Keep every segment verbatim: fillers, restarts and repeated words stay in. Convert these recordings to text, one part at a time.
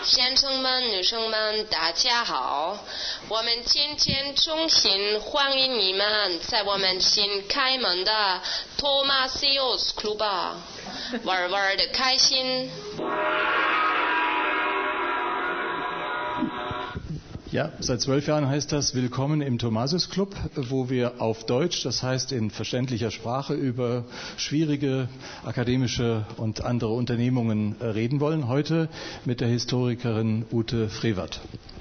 先生们、女生们，大家好！我们今天衷心欢迎你们在我们新开门的 Thomasius Club 玩玩的开心。 Ja, seit zwölf Jahren heißt das Willkommen im Thomasius Club, wo wir auf Deutsch, das heißt in verständlicher Sprache, über schwierige akademische und andere Unternehmungen reden wollen. Heute mit der Historikerin Ute Frevert.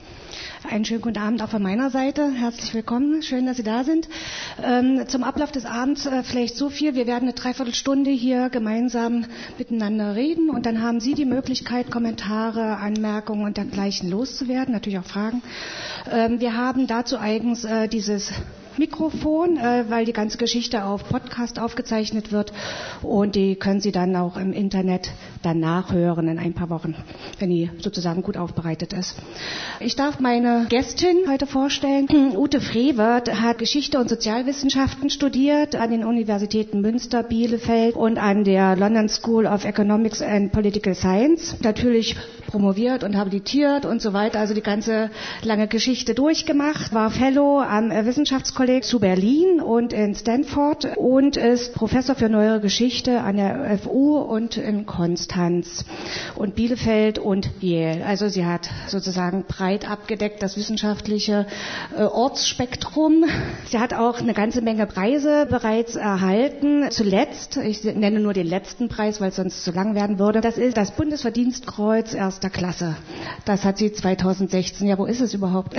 Einen schönen guten Abend auch von meiner Seite. Herzlich willkommen. Schön, dass Sie da sind. Ähm, zum Ablauf des Abends äh, vielleicht so viel. Wir werden eine Dreiviertelstunde hier gemeinsam miteinander reden und dann haben Sie die Möglichkeit, Kommentare, Anmerkungen und dergleichen loszuwerden, natürlich auch Fragen. Ähm, wir haben dazu eigens äh, dieses Mikrofon, äh, weil die ganze Geschichte auf Podcast aufgezeichnet wird und die können Sie dann auch im Internet dann nachhören in ein paar Wochen, wenn die sozusagen gut aufbereitet ist. Ich darf meine Gästin heute vorstellen. Ute Frevert hat Geschichte und Sozialwissenschaften studiert an den Universitäten Münster, Bielefeld und an der London School of Economics and Political Science. Natürlich promoviert und habilitiert und so weiter, also die ganze lange Geschichte durchgemacht, war Fellow am Wissenschaftskolleg zu Berlin und in Stanford und ist Professor für Neuere Geschichte an der F U und in Konstanz und Bielefeld und Yale. Also sie hat sozusagen breit abgedeckt das wissenschaftliche äh, Ortsspektrum. Sie hat auch eine ganze Menge Preise bereits erhalten. Zuletzt, ich nenne nur den letzten Preis, weil es sonst zu lang werden würde, das ist das Bundesverdienstkreuz erster Klasse. Das hat sie zweitausendsechzehn, ja wo ist es überhaupt,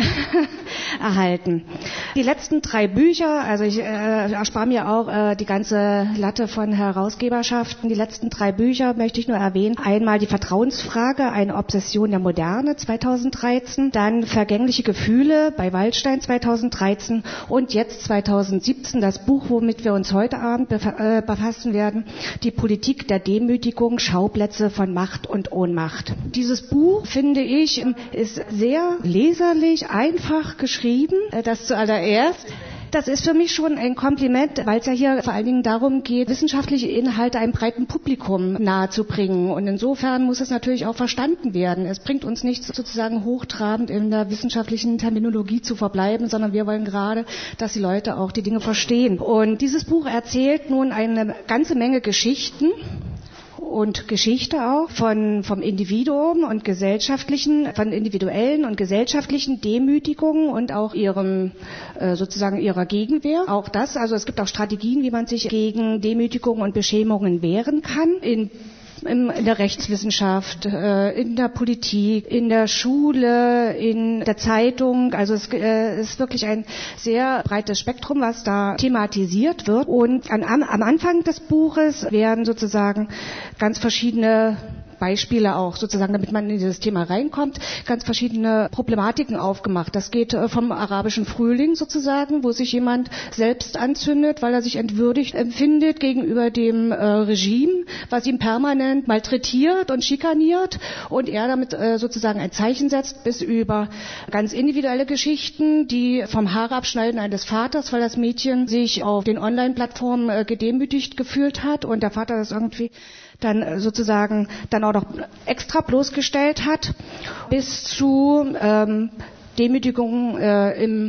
erhalten. Die letzten drei Bücher, also ich äh, erspare mir auch äh, die ganze Latte von Herausgeberschaften. Die letzten drei Bücher möchte ich nur erwähnen. Einmal die Vertrauensfrage, eine Obsession der Moderne zweitausenddreizehn, dann Vergängliche Gefühle bei Waldstein zweitausenddreizehn und jetzt zweitausendsiebzehn das Buch, womit wir uns heute Abend befa- äh, befassen werden, die Politik der Demütigung, Schauplätze von Macht und Ohnmacht. Dieses Buch, finde ich, ist sehr leserlich, einfach geschrieben. Das zuallererst. Das ist für mich schon ein Kompliment, weil es ja hier vor allen Dingen darum geht, wissenschaftliche Inhalte einem breiten Publikum nahezubringen. Und insofern muss es natürlich auch verstanden werden. Es bringt uns nichts, sozusagen hochtrabend in der wissenschaftlichen Terminologie zu verbleiben, sondern wir wollen gerade, dass die Leute auch die Dinge verstehen. Und dieses Buch erzählt nun eine ganze Menge Geschichten und Geschichte auch von vom Individuum und gesellschaftlichen, von individuellen und gesellschaftlichen Demütigungen und auch ihrem äh, sozusagen ihrer Gegenwehr. Auch das, also es gibt auch Strategien, wie man sich gegen Demütigungen und Beschämungen wehren kann. In in der Rechtswissenschaft, in der Politik, in der Schule, in der Zeitung. Also es ist wirklich ein sehr breites Spektrum, was da thematisiert wird. Und am Anfang des Buches werden sozusagen ganz verschiedene Beispiele auch sozusagen, damit man in dieses Thema reinkommt, ganz verschiedene Problematiken aufgemacht. Das geht vom arabischen Frühling sozusagen, wo sich jemand selbst anzündet, weil er sich entwürdigt empfindet gegenüber dem äh, Regime, was ihn permanent malträtiert und schikaniert und er damit äh, sozusagen ein Zeichen setzt, bis über ganz individuelle Geschichten, die vom Haarabschneiden eines Vaters, weil das Mädchen sich auf den Online-Plattformen äh, gedemütigt gefühlt hat und der Vater das irgendwie dann sozusagen dann auch noch extra bloßgestellt hat, bis zu ähm, Demütigungen äh, im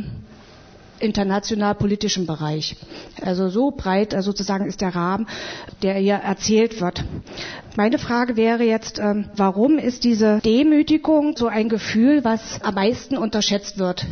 international-politischen Bereich. Also so breit äh, sozusagen ist der Rahmen, der hier erzählt wird. Meine Frage wäre jetzt, ähm, warum ist diese Demütigung so ein Gefühl, was am meisten unterschätzt wird?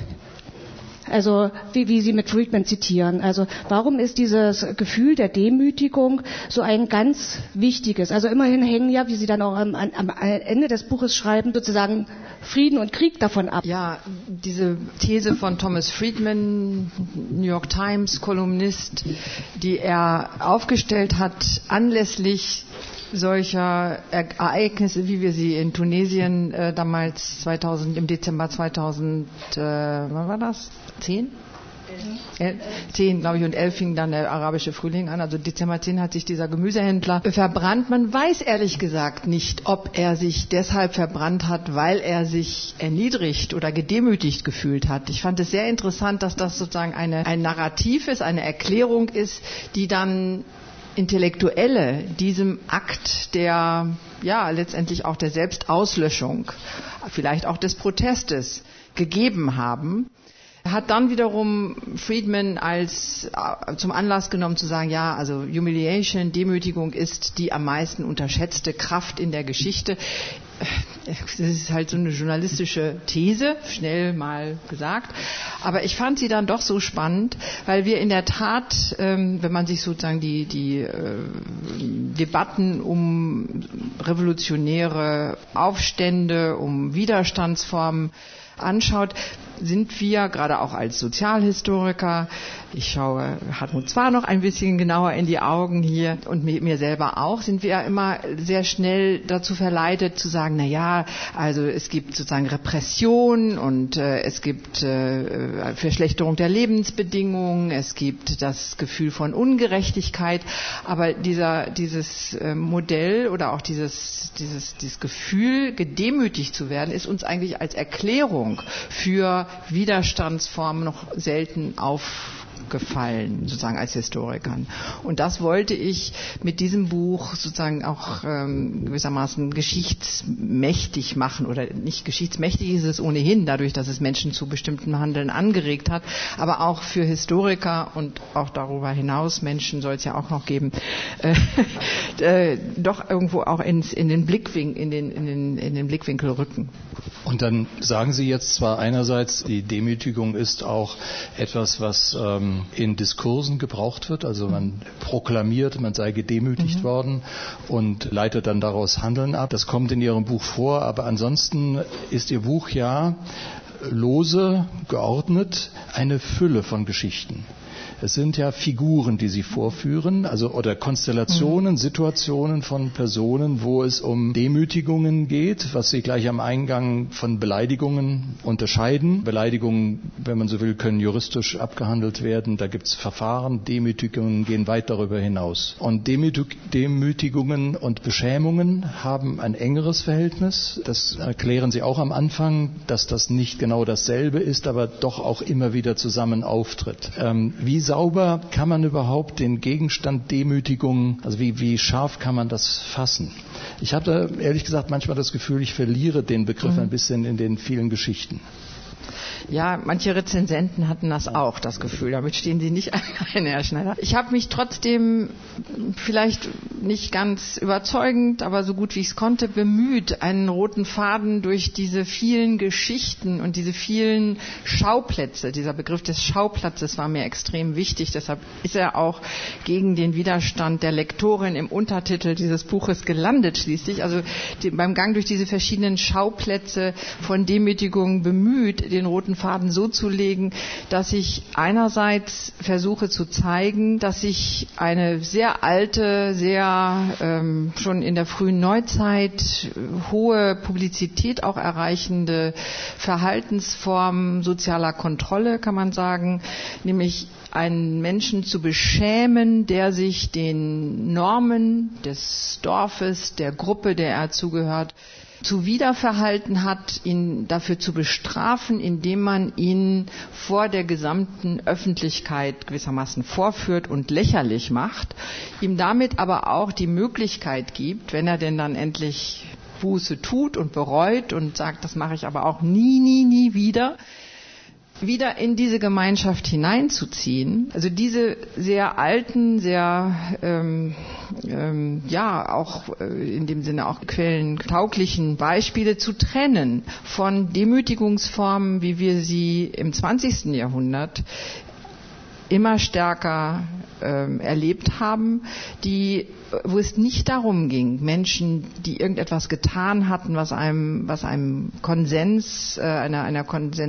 Also wie, wie Sie mit Friedman zitieren. Also warum ist dieses Gefühl der Demütigung so ein ganz wichtiges? Also immerhin hängen ja, wie Sie dann auch am, am Ende des Buches schreiben, sozusagen Frieden und Krieg davon ab. Ja, diese These von Thomas Friedman, New York Times Kolumnist, die er aufgestellt hat anlässlich solcher Ereignisse, wie wir sie in Tunesien äh, damals zweitausend, im Dezember zweitausend, äh, wann war das? Zehn? El, zehn, glaube ich, und elf fing dann der arabische Frühling an. Also Dezember zehn hat sich dieser Gemüsehändler verbrannt. Man weiß ehrlich gesagt nicht, ob er sich deshalb verbrannt hat, weil er sich erniedrigt oder gedemütigt gefühlt hat. Ich fand es sehr interessant, dass das sozusagen eine, ein Narrativ ist, eine Erklärung ist, die dann Intellektuelle diesem Akt der, ja, letztendlich auch der Selbstauslöschung, vielleicht auch des Protestes gegeben haben, hat dann wiederum Friedman als äh, zum Anlass genommen zu sagen, ja, also Humiliation, Demütigung ist die am meisten unterschätzte Kraft in der Geschichte. Das ist halt so eine journalistische These, schnell mal gesagt. Aber ich fand sie dann doch so spannend, weil wir in der Tat, ähm, wenn man sich sozusagen die, die äh, Debatten um revolutionäre Aufstände, um Widerstandsformen anschaut, sind wir, gerade auch als Sozialhistoriker, ich schaue Hartmut zwar noch ein bisschen genauer in die Augen hier und mir selber auch, sind wir ja immer sehr schnell dazu verleitet zu sagen, na ja, also es gibt sozusagen Repression und äh, es gibt äh, Verschlechterung der Lebensbedingungen, es gibt das Gefühl von Ungerechtigkeit, aber dieser, dieses äh, Modell oder auch dieses, dieses, dieses Gefühl, gedemütigt zu werden, ist uns eigentlich als Erklärung für Widerstandsformen noch selten aufgefallen, sozusagen als Historikern. Und das wollte ich mit diesem Buch sozusagen auch ähm, gewissermaßen geschichtsmächtig machen, oder nicht geschichtsmächtig ist es ohnehin, dadurch, dass es Menschen zu bestimmten Handeln angeregt hat, aber auch für Historiker und auch darüber hinaus, Menschen soll es ja auch noch geben, äh, äh, doch irgendwo auch ins, in, den Blickwinkel, in, den, in, den, in den Blickwinkel rücken. Und dann sagen Sie jetzt zwar einerseits, die Demütigung ist auch etwas, was ähm, in Diskursen gebraucht wird, also man proklamiert, man sei gedemütigt mhm. worden und leitet dann daraus Handeln ab. Das kommt in Ihrem Buch vor, aber ansonsten ist Ihr Buch ja lose, geordnet, eine Fülle von Geschichten. Es sind ja Figuren, die Sie vorführen, also oder Konstellationen, Situationen von Personen, wo es um Demütigungen geht, was Sie gleich am Eingang von Beleidigungen unterscheiden. Beleidigungen, wenn man so will, können juristisch abgehandelt werden. Da gibt es Verfahren. Demütigungen gehen weit darüber hinaus. Und Demütig- Demütigungen und Beschämungen haben ein engeres Verhältnis. Das erklären Sie auch am Anfang, dass das nicht genau dasselbe ist, aber doch auch immer wieder zusammen auftritt. Ähm, wie sauber kann man überhaupt den Gegenstand Demütigung, also wie, wie scharf kann man das fassen? Ich habe da ehrlich gesagt manchmal das Gefühl, ich verliere den Begriff mhm. ein bisschen in den vielen Geschichten. Ja, manche Rezensenten hatten das auch, das Gefühl. Damit stehen Sie nicht alleine, Herr Schneider. Ich habe mich trotzdem, vielleicht nicht ganz überzeugend, aber so gut wie ich es konnte, bemüht, einen roten Faden durch diese vielen Geschichten und diese vielen Schauplätze, dieser Begriff des Schauplatzes war mir extrem wichtig. Deshalb ist er auch gegen den Widerstand der Lektorin im Untertitel dieses Buches gelandet schließlich. Also die, beim Gang durch diese verschiedenen Schauplätze von Demütigung bemüht, den roten Faden so zu legen, dass ich einerseits versuche zu zeigen, dass sich eine sehr alte, sehr ähm, schon in der frühen Neuzeit hohe Publizität auch erreichende Verhaltensform sozialer Kontrolle, kann man sagen, nämlich einen Menschen zu beschämen, der sich den Normen des Dorfes, der Gruppe, der er zugehört, zuwiderverhalten hat, ihn dafür zu bestrafen, indem man ihn vor der gesamten Öffentlichkeit gewissermaßen vorführt und lächerlich macht, ihm damit aber auch die Möglichkeit gibt, wenn er denn dann endlich Buße tut und bereut und sagt, das mache ich aber auch nie, nie, nie wieder, wieder in diese Gemeinschaft hineinzuziehen, also diese sehr alten, sehr ähm, ähm, ja auch äh, in dem Sinne auch quellentauglichen Beispiele zu trennen von Demütigungsformen, wie wir sie im zwanzigsten Jahrhundert immer stärker ähm, erlebt haben, die, wo es nicht darum ging, Menschen, die irgendetwas getan hatten, was einem, was einem Konsens, äh, einer, einer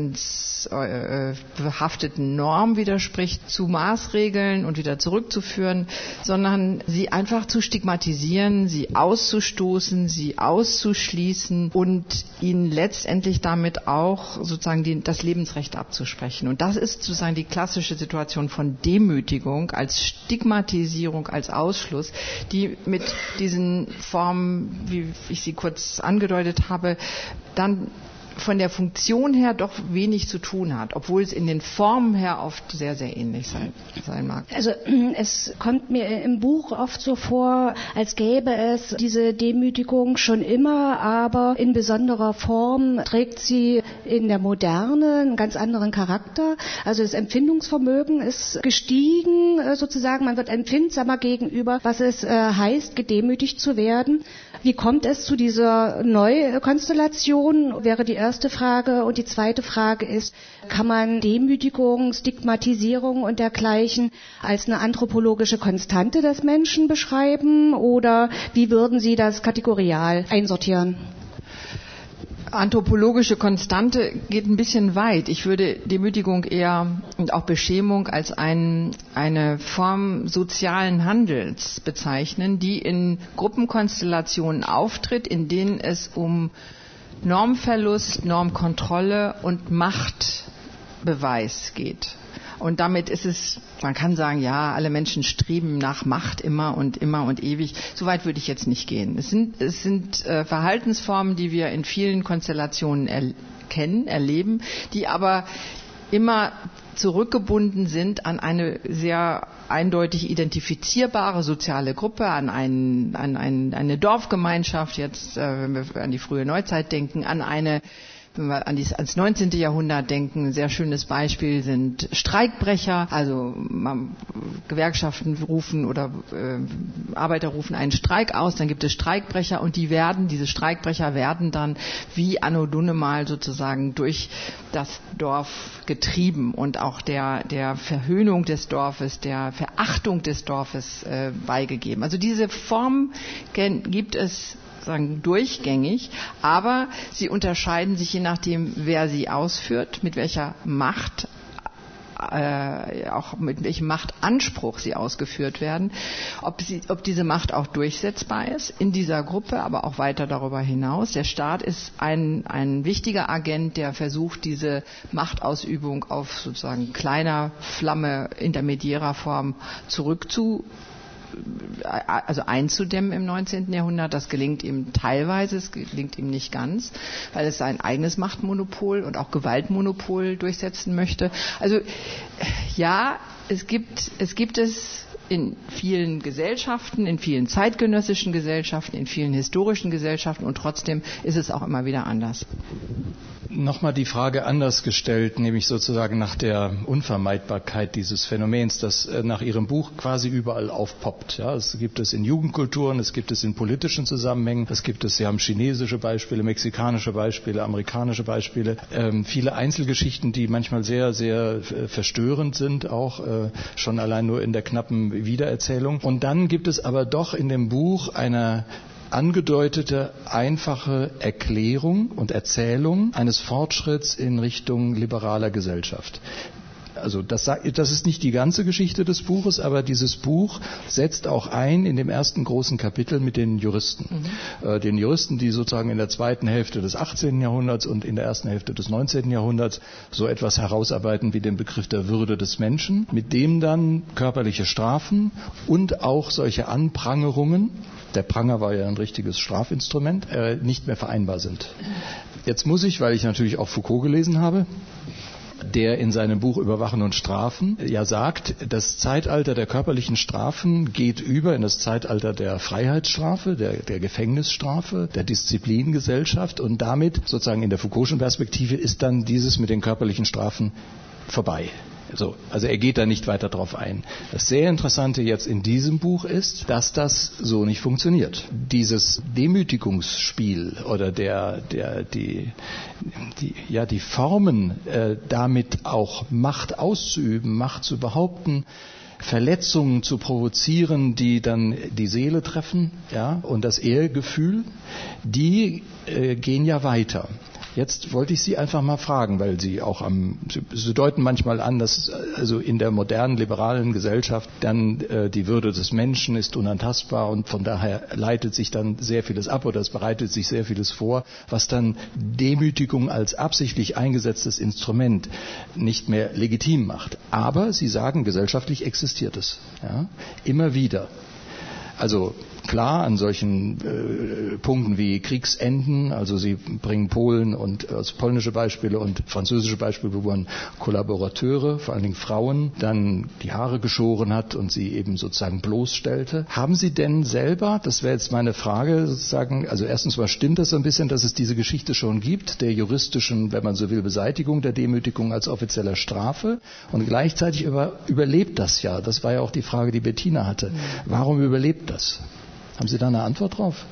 konsensbehafteten äh, Norm widerspricht, zu Maßregeln und wieder zurückzuführen, sondern sie einfach zu stigmatisieren, sie auszustoßen, sie auszuschließen und ihnen letztendlich damit auch sozusagen die, das Lebensrecht abzusprechen. Und das ist sozusagen die klassische Situation von Demütigung als Stigmatisierung, als Ausschluss, die mit diesen Formen, wie ich sie kurz angedeutet habe, dann von der Funktion her doch wenig zu tun hat, obwohl es in den Formen her oft sehr, sehr ähnlich sein, sein mag. Also es kommt mir im Buch oft so vor, als gäbe es diese Demütigung schon immer, aber in besonderer Form trägt sie in der Moderne einen ganz anderen Charakter. Also das Empfindungsvermögen ist gestiegen sozusagen, man wird empfindsamer gegenüber, was es heißt, gedemütigt zu werden. Wie kommt es zu dieser Neukonstellation, wäre die erste Frage. Und die zweite Frage ist, kann man Demütigung, Stigmatisierung und dergleichen als eine anthropologische Konstante des Menschen beschreiben? Oder wie würden Sie das kategorial einsortieren? Anthropologische Konstante geht ein bisschen weit. Ich würde Demütigung eher und auch Beschämung als ein, eine Form sozialen Handels bezeichnen, die in Gruppenkonstellationen auftritt, in denen es um Normverlust, Normkontrolle und Machtbeweis geht. Und damit ist es, man kann sagen, ja, alle Menschen streben nach Macht immer und immer und ewig. So weit würde ich jetzt nicht gehen. Es sind, es sind äh, Verhaltensformen, die wir in vielen Konstellationen erkennen, erleben, die aber immer zurückgebunden sind an eine sehr eindeutig identifizierbare soziale Gruppe, an, einen, an ein, eine Dorfgemeinschaft, jetzt, äh, wenn wir an die frühe Neuzeit denken, an eine wenn wir an die, ans neunzehnte Jahrhundert denken, ein sehr schönes Beispiel sind Streikbrecher, also man, Gewerkschaften rufen oder äh, Arbeiter rufen einen Streik aus, dann gibt es Streikbrecher und die werden, diese Streikbrecher werden dann wie anno Dunnemal sozusagen durch das Dorf getrieben und auch der, der Verhöhnung des Dorfes, der Verachtung des Dorfes äh, beigegeben. Also diese Form gibt es sagen durchgängig, aber sie unterscheiden sich je nachdem, wer sie ausführt, mit welcher Macht, äh, auch mit welchem Machtanspruch sie ausgeführt werden, ob, sie, ob diese Macht auch durchsetzbar ist in dieser Gruppe, aber auch weiter darüber hinaus. Der Staat ist ein, ein wichtiger Agent, der versucht, diese Machtausübung auf sozusagen kleiner Flamme intermediärer Form zurückzu also einzudämmen im neunzehnten Jahrhundert. Das gelingt ihm teilweise, es gelingt ihm nicht ganz, weil es sein eigenes Machtmonopol und auch Gewaltmonopol durchsetzen möchte. Also ja, es gibt es gibt es in vielen Gesellschaften, in vielen zeitgenössischen Gesellschaften, in vielen historischen Gesellschaften und trotzdem ist es auch immer wieder anders. Nochmal die Frage anders gestellt, nämlich sozusagen nach der Unvermeidbarkeit dieses Phänomens, das nach Ihrem Buch quasi überall aufpoppt. Ja, es gibt es in Jugendkulturen, es gibt es in politischen Zusammenhängen, es gibt es, Sie haben chinesische Beispiele, mexikanische Beispiele, amerikanische Beispiele, ähm, viele Einzelgeschichten, die manchmal sehr, sehr äh, verstörend sind, auch äh, schon allein nur in der knappen Wiedererzählung. Und dann gibt es aber doch in dem Buch eine angedeutete, einfache Erklärung und Erzählung eines Fortschritts in Richtung liberaler Gesellschaft. Also das, das ist nicht die ganze Geschichte des Buches, aber dieses Buch setzt auch ein in dem ersten großen Kapitel mit den Juristen. Mhm. Äh, den Juristen, die sozusagen in der zweiten Hälfte des achtzehnten Jahrhunderts und in der ersten Hälfte des neunzehnten Jahrhunderts so etwas herausarbeiten wie den Begriff der Würde des Menschen, mit dem dann körperliche Strafen und auch solche Anprangerungen, der Pranger war ja ein richtiges Strafinstrument, äh, nicht mehr vereinbar sind. Jetzt muss ich, weil ich natürlich auch Foucault gelesen habe, der in seinem Buch Überwachen und Strafen ja sagt, das Zeitalter der körperlichen Strafen geht über in das Zeitalter der Freiheitsstrafe, der, der Gefängnisstrafe, der Disziplingesellschaft und damit sozusagen in der Foucault'schen Perspektive ist dann dieses mit den körperlichen Strafen vorbei. So, also er geht da nicht weiter drauf ein. Das sehr Interessante jetzt in diesem Buch ist, dass das so nicht funktioniert. Dieses Demütigungsspiel oder der, der, die, die, ja, die Formen, äh, damit auch Macht auszuüben, Macht zu behaupten, Verletzungen zu provozieren, die dann die Seele treffen, ja, und das Ehrgefühl, die äh, gehen ja weiter. Jetzt wollte ich Sie einfach mal fragen, weil Sie auch am, Sie, Sie deuten manchmal an, dass also in der modernen liberalen Gesellschaft dann äh, die Würde des Menschen ist unantastbar und von daher leitet sich dann sehr vieles ab oder es bereitet sich sehr vieles vor, was dann Demütigung als absichtlich eingesetztes Instrument nicht mehr legitim macht. Aber Sie sagen, gesellschaftlich existiert es, ja, immer wieder. Also klar an solchen äh, Punkten wie Kriegsenden, also sie bringen Polen und also polnische Beispiele und französische Beispiele, wo man Kollaborateure, vor allen Dingen Frauen, dann die Haare geschoren hat und sie eben sozusagen bloßstellte. Haben Sie denn selber, das wäre jetzt meine Frage sozusagen, also erstens mal stimmt das so ein bisschen, dass es diese Geschichte schon gibt, der juristischen, wenn man so will, Beseitigung der Demütigung als offizieller Strafe, und gleichzeitig über, überlebt das ja. Das war ja auch die Frage, die Bettina hatte. Warum überlebt das? Haben Sie da eine Antwort drauf?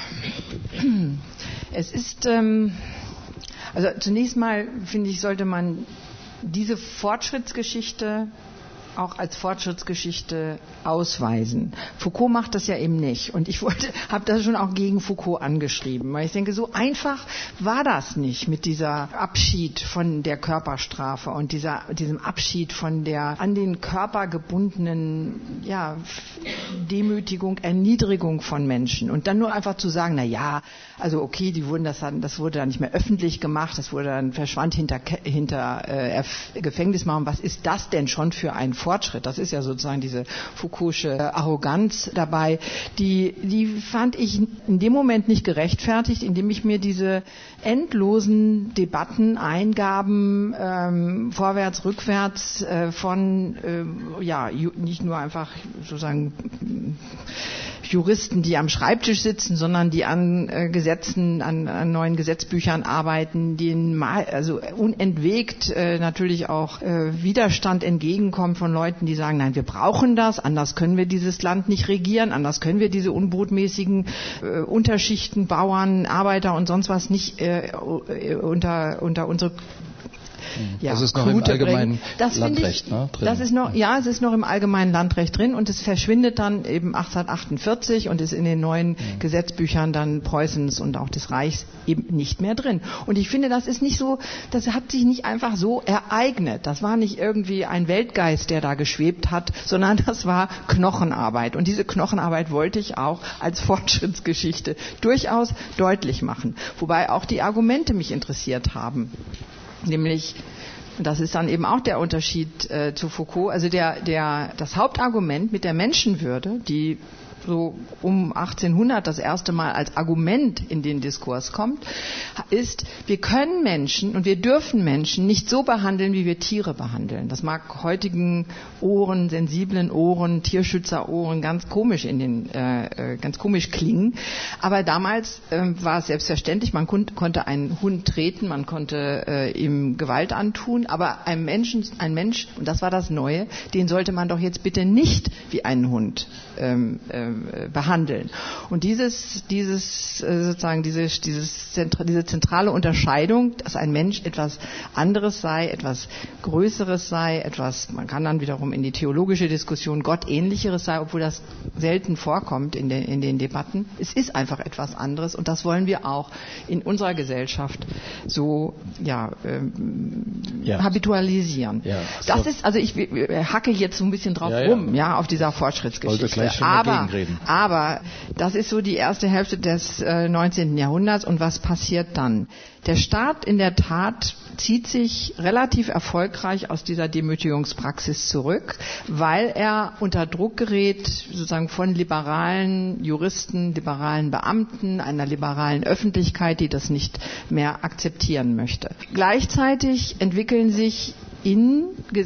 Es ist, ähm, also zunächst mal finde ich, sollte man diese Fortschrittsgeschichte auch als Fortschrittsgeschichte ausweisen. Foucault macht das ja eben nicht. Und ich wollte, habe das schon auch gegen Foucault angeschrieben, weil ich denke, so einfach war das nicht mit dieser Abschied von der Körperstrafe und dieser, diesem Abschied von der an den Körper gebundenen, ja, Demütigung, Erniedrigung von Menschen. Und dann nur einfach zu sagen, na ja, also okay, die wurden das dann, das wurde dann nicht mehr öffentlich gemacht, das wurde dann verschwand hinter, hinter äh, Gefängnismauern. Was ist das denn schon für ein Fortschritt? Das ist ja sozusagen diese Foucault'sche Arroganz dabei, die, die fand ich in dem Moment nicht gerechtfertigt, indem ich mir diese endlosen Debatten, Eingaben, ähm, vorwärts, rückwärts äh, von, äh, ja, ju- nicht nur einfach sozusagen Juristen, die am Schreibtisch sitzen, sondern die an äh, Gesetzen, an, an neuen Gesetzbüchern arbeiten, denen mal, also unentwegt äh, natürlich auch äh, Widerstand entgegenkommt von Leuten, die sagen, nein, wir brauchen das, anders können wir dieses Land nicht regieren, anders können wir diese unbotmäßigen äh, Unterschichten, Bauern, Arbeiter und sonst was nicht äh, unter, unter unsere Ja, das ist noch im allgemeinen das Landrecht, ich, ne, drin. Das ist noch, ja, es ist noch im allgemeinen Landrecht drin und es verschwindet dann eben achtzehnhundertachtundvierzig und ist in den neuen mhm. Gesetzbüchern dann Preußens und auch des Reichs eben nicht mehr drin. Und ich finde, das ist nicht so, das hat sich nicht einfach so ereignet. Das war nicht irgendwie ein Weltgeist, der da geschwebt hat, sondern das war Knochenarbeit. Und diese Knochenarbeit wollte ich auch als Fortschrittsgeschichte durchaus deutlich machen. Wobei auch die Argumente mich interessiert haben. Nämlich, das ist dann eben auch der Unterschied äh, zu Foucault, also der, der, das Hauptargument mit der Menschenwürde, die so um achtzehnhundert das erste Mal als Argument in den Diskurs kommt, ist, wir können Menschen und wir dürfen Menschen nicht so behandeln, wie wir Tiere behandeln. Das mag heutigen Ohren, sensiblen Ohren, Tierschützerohren ganz komisch in den, äh, ganz komisch klingen. Aber damals äh, war es selbstverständlich, man kon- konnte einen Hund treten, man konnte äh, ihm Gewalt antun, aber einem Menschen, ein Mensch, und das war das Neue, den sollte man doch jetzt bitte nicht wie einen Hund ähm, äh, behandeln. Und dieses, dieses sozusagen diese, dieses, diese zentrale Unterscheidung, dass ein Mensch etwas anderes sei, etwas Größeres sei, etwas, man kann dann wiederum in die theologische Diskussion Gottähnlicheres sei, obwohl das selten vorkommt in den, in den Debatten. Es ist einfach etwas anderes und das wollen wir auch in unserer Gesellschaft so ja, ähm, ja. habitualisieren. Ja, so. Das ist, also ich hacke jetzt so ein bisschen drauf ja, ja. rum, ja, auf dieser Fortschrittsgeschichte. Aber Aber das ist so die erste Hälfte des äh, neunzehnten Jahrhunderts. Und was passiert dann? Der Staat in der Tat zieht sich relativ erfolgreich aus dieser Demütigungspraxis zurück, weil er unter Druck gerät, sozusagen von liberalen Juristen, liberalen Beamten, einer liberalen Öffentlichkeit, die das nicht mehr akzeptieren möchte. Gleichzeitig entwickeln sich in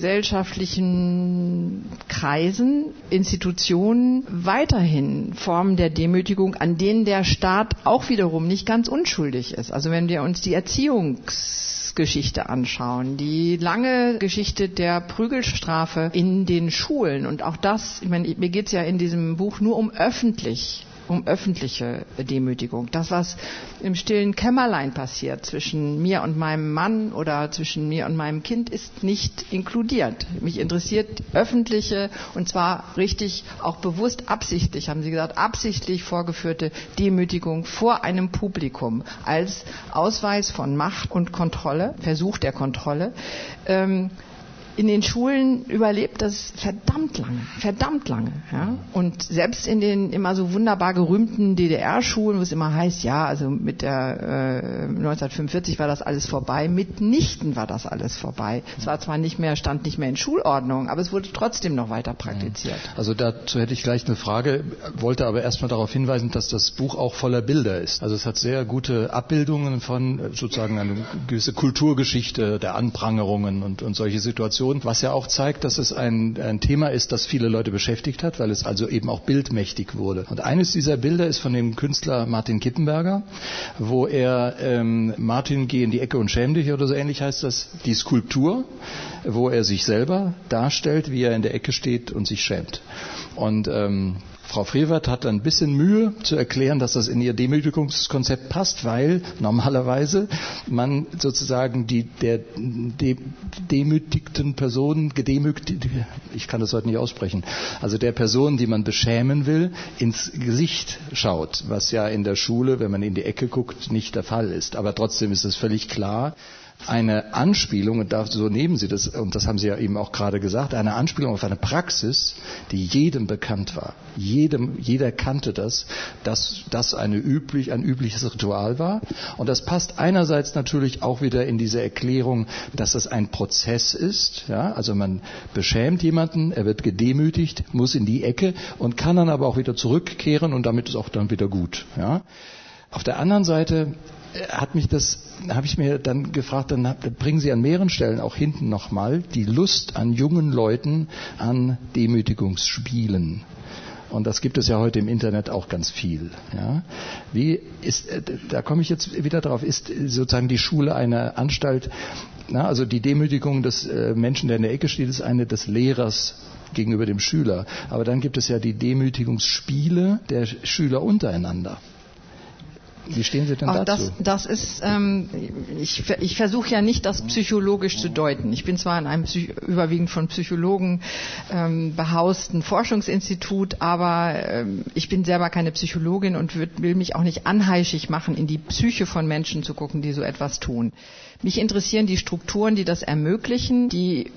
gesellschaftlichen Kreisen, Institutionen weiterhin Formen der Demütigung, an denen der Staat auch wiederum nicht ganz unschuldig ist. Also wenn wir uns die Erziehungsgeschichte anschauen, die lange Geschichte der Prügelstrafe in den Schulen und auch das, ich meine, mir geht es ja in diesem Buch nur um öffentlich um öffentliche Demütigung. Das, was im stillen Kämmerlein passiert zwischen mir und meinem Mann oder zwischen mir und meinem Kind, ist nicht inkludiert. Mich interessiert öffentliche, und zwar richtig, auch bewusst absichtlich, haben Sie gesagt, absichtlich vorgeführte Demütigung vor einem Publikum als Ausweis von Macht und Kontrolle, Versuch der Kontrolle. Ähm, in den Schulen überlebt das verdammt lange, verdammt lange. Ja? Und selbst in den immer so wunderbar gerühmten D D R-Schulen, wo es immer heißt, ja, also mit der äh, neunzehnhundertfünfundvierzig war das alles vorbei, mitnichten war das alles vorbei. Es war zwar nicht mehr, stand nicht mehr in Schulordnung, aber es wurde trotzdem noch weiter praktiziert. Also dazu hätte ich gleich eine Frage, wollte aber erstmal darauf hinweisen, dass das Buch auch voller Bilder ist. Also es hat sehr gute Abbildungen von sozusagen eine gewisse Kulturgeschichte der Anprangerungen und, und solche Situationen, was ja auch zeigt, dass es ein, ein Thema ist, das viele Leute beschäftigt hat, weil es also eben auch bildmächtig wurde. Und eines dieser Bilder ist von dem Künstler Martin Kippenberger, wo er ähm, Martin, geh in die Ecke und schäm dich oder so ähnlich heißt das, die Skulptur, wo er sich selber darstellt, wie er in der Ecke steht und sich schämt. Und ähm, Frau Frevert hat ein bisschen Mühe zu erklären, dass das in ihr Demütigungskonzept passt, weil normalerweise man sozusagen die der de, demütigten Person, gedemütigt, ich kann das heute nicht aussprechen, also der Person, die man beschämen will, ins Gesicht schaut, was ja in der Schule, wenn man in die Ecke guckt, nicht der Fall ist. Aber trotzdem ist es völlig klar, eine Anspielung, und da, so nehmen Sie das, und das haben Sie ja eben auch gerade gesagt, eine Anspielung auf eine Praxis, die jedem bekannt war. Jedem, jeder kannte das, dass das eine üblich, ein übliches Ritual war. Und das passt einerseits natürlich auch wieder in diese Erklärung, dass es ein Prozess ist. Ja? Also man beschämt jemanden, er wird gedemütigt, muss in die Ecke und kann dann aber auch wieder zurückkehren und damit ist auch dann wieder gut. Ja? Auf der anderen Seite hat mich das, habe ich mir dann gefragt, dann bringen Sie an mehreren Stellen auch hinten nochmal die Lust an jungen Leuten an Demütigungsspielen. Und das gibt es ja heute im Internet auch ganz viel. Ja. Wie ist, da komme ich jetzt wieder drauf, ist sozusagen die Schule eine Anstalt, na, also die Demütigung des Menschen, der in der Ecke steht, ist eine des Lehrers gegenüber dem Schüler. Aber dann gibt es ja die Demütigungsspiele der Schüler untereinander. Wie stehen Sie denn Auch dazu? Das, das ist, ähm, ich, ich versuche ja nicht, das psychologisch zu deuten. Ich bin zwar in einem Psych- überwiegend von Psychologen ähm, behausten Forschungsinstitut, aber ähm, ich bin selber keine Psychologin und würd, will mich auch nicht anheischig machen, in die Psyche von Menschen zu gucken, die so etwas tun. Mich interessieren die Strukturen, die das ermöglichen, die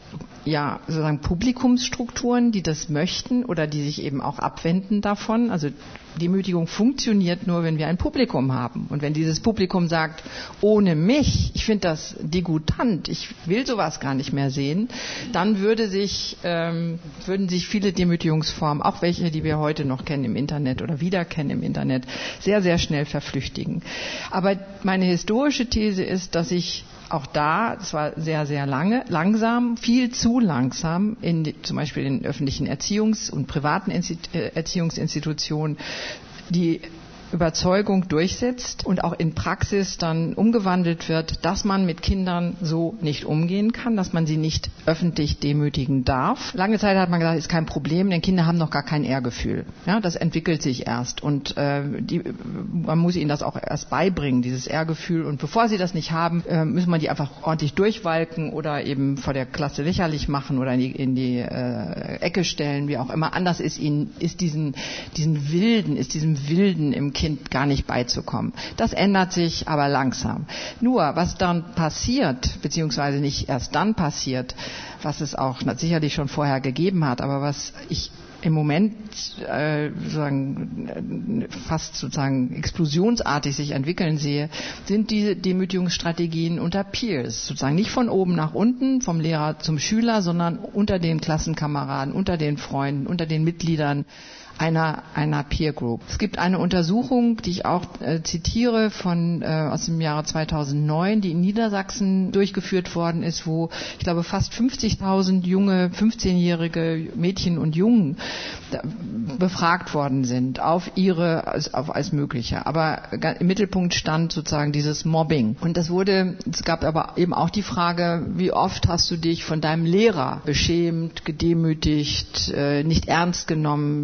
ja, sozusagen Publikumsstrukturen, die das möchten oder die sich eben auch abwenden davon. Also Demütigung funktioniert nur, wenn wir ein Publikum haben. Und wenn dieses Publikum sagt, ohne mich, ich finde das degutant, ich will sowas gar nicht mehr sehen, dann würde sich, ähm, würden sich viele Demütigungsformen, auch welche, die wir heute noch kennen im Internet oder wieder kennen im Internet, sehr, sehr schnell verflüchtigen. Aber meine historische These ist, dass ich auch da, es war sehr, sehr lange, langsam, viel zu langsam, in die, zum Beispiel in öffentlichen Erziehungs- und privaten Insti- äh, Erziehungsinstitutionen, die Überzeugung durchsetzt und auch in Praxis dann umgewandelt wird, dass man mit Kindern so nicht umgehen kann, dass man sie nicht öffentlich demütigen darf. Lange Zeit hat man gesagt, ist kein Problem, denn Kinder haben noch gar kein Ehrgefühl. Ja, das entwickelt sich erst und äh, die, man muss ihnen das auch erst beibringen, dieses Ehrgefühl. Und bevor sie das nicht haben, äh, muss man die einfach ordentlich durchwalken oder eben vor der Klasse lächerlich machen oder in die, in die äh, Ecke stellen, wie auch immer. Anders ist ihnen, ist diesen, diesen Wilden, ist diesem Wilden im Kind gar nicht beizukommen. Das ändert sich aber langsam. Nur, was dann passiert, beziehungsweise nicht erst dann passiert, was es auch sicherlich schon vorher gegeben hat, aber was ich im Moment äh, sozusagen, fast sozusagen explosionsartig sich entwickeln sehe, sind diese Demütigungsstrategien unter Peers, sozusagen nicht von oben nach unten, vom Lehrer zum Schüler, sondern unter den Klassenkameraden, unter den Freunden, unter den Mitgliedern einer, einer Peer Group. Es gibt eine Untersuchung, die ich auch äh, zitiere, von, äh, aus dem Jahre zweitausendneun, die in Niedersachsen durchgeführt worden ist, wo ich glaube fast fünfzigtausend junge, fünfzehnjährige Mädchen und Jungen da, befragt worden sind auf ihre, als, auf als mögliche. Aber im Mittelpunkt stand sozusagen dieses Mobbing. Und das wurde, es gab aber eben auch die Frage, wie oft hast du dich von deinem Lehrer beschämt, gedemütigt, äh, nicht ernst genommen, wie auch immer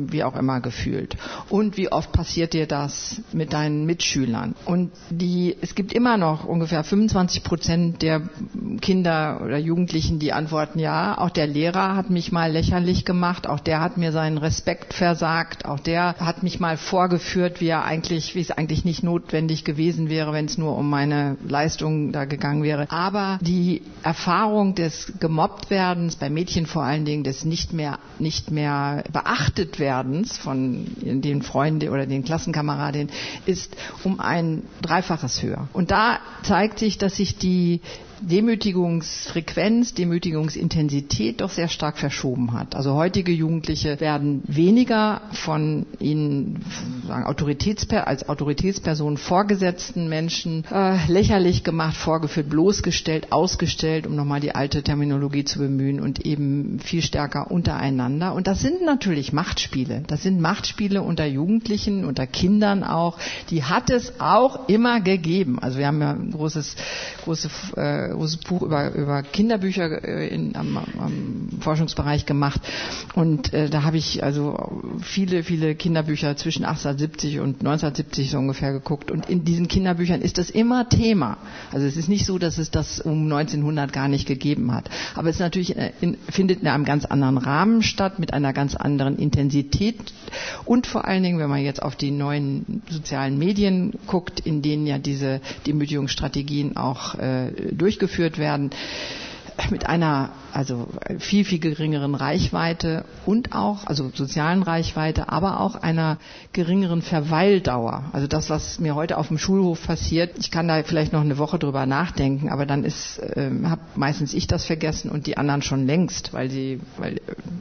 immer gefühlt? Und wie oft passiert dir das mit deinen Mitschülern? Und die, es gibt immer noch ungefähr fünfundzwanzig Prozent der Kinder oder Jugendlichen, die antworten, ja, auch der Lehrer hat mich mal lächerlich gemacht, auch der hat mir seinen Respekt versagt, auch der hat mich mal vorgeführt, wie er eigentlich, wie es eigentlich nicht notwendig gewesen wäre, wenn es nur um meine Leistung da gegangen wäre. Aber die Erfahrung des Gemobbtwerdens, bei Mädchen vor allen Dingen, des nicht mehr, nicht mehr beachtet werdens von den Freunden oder den Klassenkameradinnen, ist um ein Dreifaches höher. Und da zeigt sich, dass sich die Demütigungsfrequenz, Demütigungsintensität doch sehr stark verschoben hat. Also heutige Jugendliche werden weniger von ihnen sagen, Autoritätsper- als Autoritätspersonen vorgesetzten Menschen äh, lächerlich gemacht, vorgeführt, bloßgestellt, ausgestellt, um nochmal die alte Terminologie zu bemühen, und eben viel stärker untereinander. Und das sind natürlich Machtspiele. Das sind Machtspiele unter Jugendlichen, unter Kindern auch. Die hat es auch immer gegeben. Also wir haben ja ein großes, große äh, großes Buch über, über Kinderbücher in, am, am Forschungsbereich gemacht, und äh, da habe ich also viele, viele Kinderbücher zwischen achtzehnhundertsiebzig und neunzehnhundertsiebzig so ungefähr geguckt, und in diesen Kinderbüchern ist das immer Thema. Also es ist nicht so, dass es das um neunzehnhundert gar nicht gegeben hat, aber es ist natürlich in, findet in einem ganz anderen Rahmen statt, mit einer ganz anderen Intensität, und vor allen Dingen, wenn man jetzt auf die neuen sozialen Medien guckt, in denen ja diese Demütigungsstrategien auch äh, durchgeführt werden, mit einer also viel, viel geringeren Reichweite und auch, also sozialen Reichweite, aber auch einer geringeren Verweildauer. Also das, was mir heute auf dem Schulhof passiert, ich kann da vielleicht noch eine Woche drüber nachdenken, aber dann ist, äh, habe meistens ich das vergessen und die anderen schon längst, weil sie, weil äh,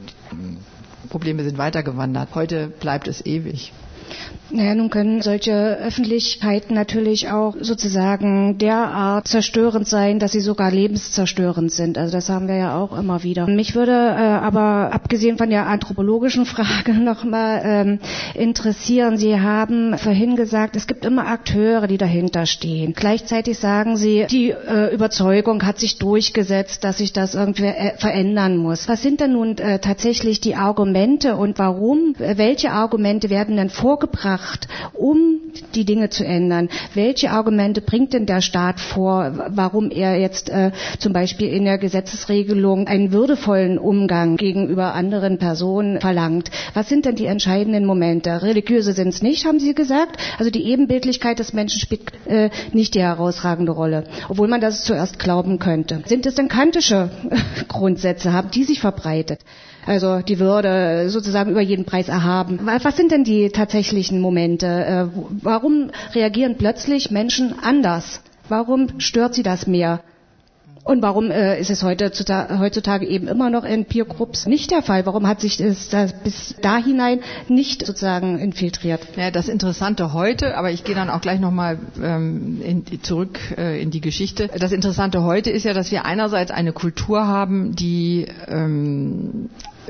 die Probleme sind weitergewandert. Heute bleibt es ewig. Naja, nun können solche Öffentlichkeiten natürlich auch sozusagen derart zerstörend sein, dass sie sogar lebenszerstörend sind. Also das haben wir ja auch immer wieder. Mich würde äh, aber abgesehen von der anthropologischen Frage nochmal ähm, interessieren. Sie haben vorhin gesagt, es gibt immer Akteure, die dahinter stehen. Gleichzeitig sagen Sie, die äh, Überzeugung hat sich durchgesetzt, dass sich das irgendwie äh, verändern muss. Was sind denn nun äh, tatsächlich die Argumente und warum? Äh, welche Argumente werden denn vorgebracht, um die Dinge zu ändern? Welche Argumente bringt denn der Staat vor, warum er jetzt äh, zum Beispiel in der Gesetzesregelung einen würdevollen Umgang gegenüber anderen Personen verlangt? Was sind denn die entscheidenden Momente? Religiöse sind es nicht, haben Sie gesagt. Also die Ebenbildlichkeit des Menschen spielt äh, nicht die herausragende Rolle, obwohl man das zuerst glauben könnte. Sind es denn kantische Grundsätze, haben die sich verbreitet? Also die Würde sozusagen über jeden Preis erhaben. Was sind denn die tatsächlichen Momente? Warum reagieren plötzlich Menschen anders? Warum stört sie das mehr? Und warum äh, ist es heute, heutzutage eben immer noch in Peer Groups nicht der Fall? Warum hat sich das, das bis da hinein nicht sozusagen infiltriert? Ja, das Interessante heute, aber ich gehe dann auch gleich nochmal ähm, in, zurück äh, in die Geschichte. Das Interessante heute ist ja, dass wir einerseits eine Kultur haben, die ähm,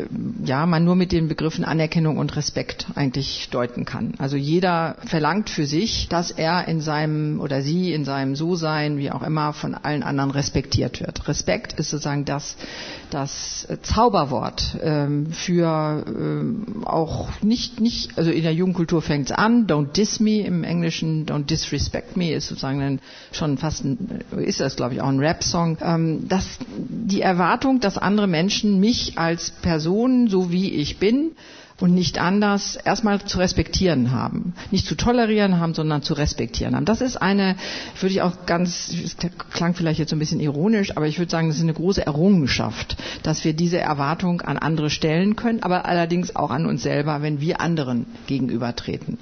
ja, man nur mit den Begriffen Anerkennung und Respekt eigentlich deuten kann. Also jeder verlangt für sich, dass er in seinem oder sie in seinem So-Sein, wie auch immer, von allen anderen respektiert wird. Respekt ist sozusagen das, das Zauberwort ähm, für ähm, auch nicht, nicht, also in der Jugendkultur fängt es an, don't diss me im Englischen, don't disrespect me ist sozusagen ein, schon fast ein, ist das glaube ich auch ein Rap-Song. Ähm, dass die Erwartung, dass andere Menschen mich als Person so wie ich bin und nicht anders, erstmal zu respektieren haben. Nicht zu tolerieren haben, sondern zu respektieren haben. Das ist eine, würde ich auch ganz, es klang vielleicht jetzt so ein bisschen ironisch, aber ich würde sagen, das ist eine große Errungenschaft, dass wir diese Erwartung an andere stellen können, aber allerdings auch an uns selber, wenn wir anderen gegenübertreten.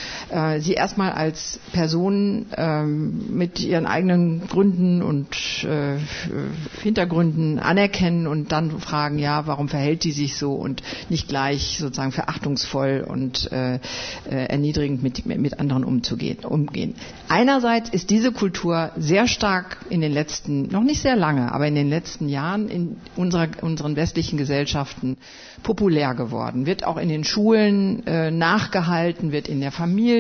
Sie erstmal als Personen ähm, mit ihren eigenen Gründen und äh, Hintergründen anerkennen und dann fragen, ja, warum verhält die sich so, und nicht gleich sozusagen verachtungsvoll und äh, äh, erniedrigend mit, mit anderen umzugehen, umgehen. Einerseits ist diese Kultur sehr stark in den letzten, noch nicht sehr lange, aber in den letzten Jahren in unserer, unseren westlichen Gesellschaften populär geworden, wird auch in den Schulen äh, nachgehalten, wird in der Familie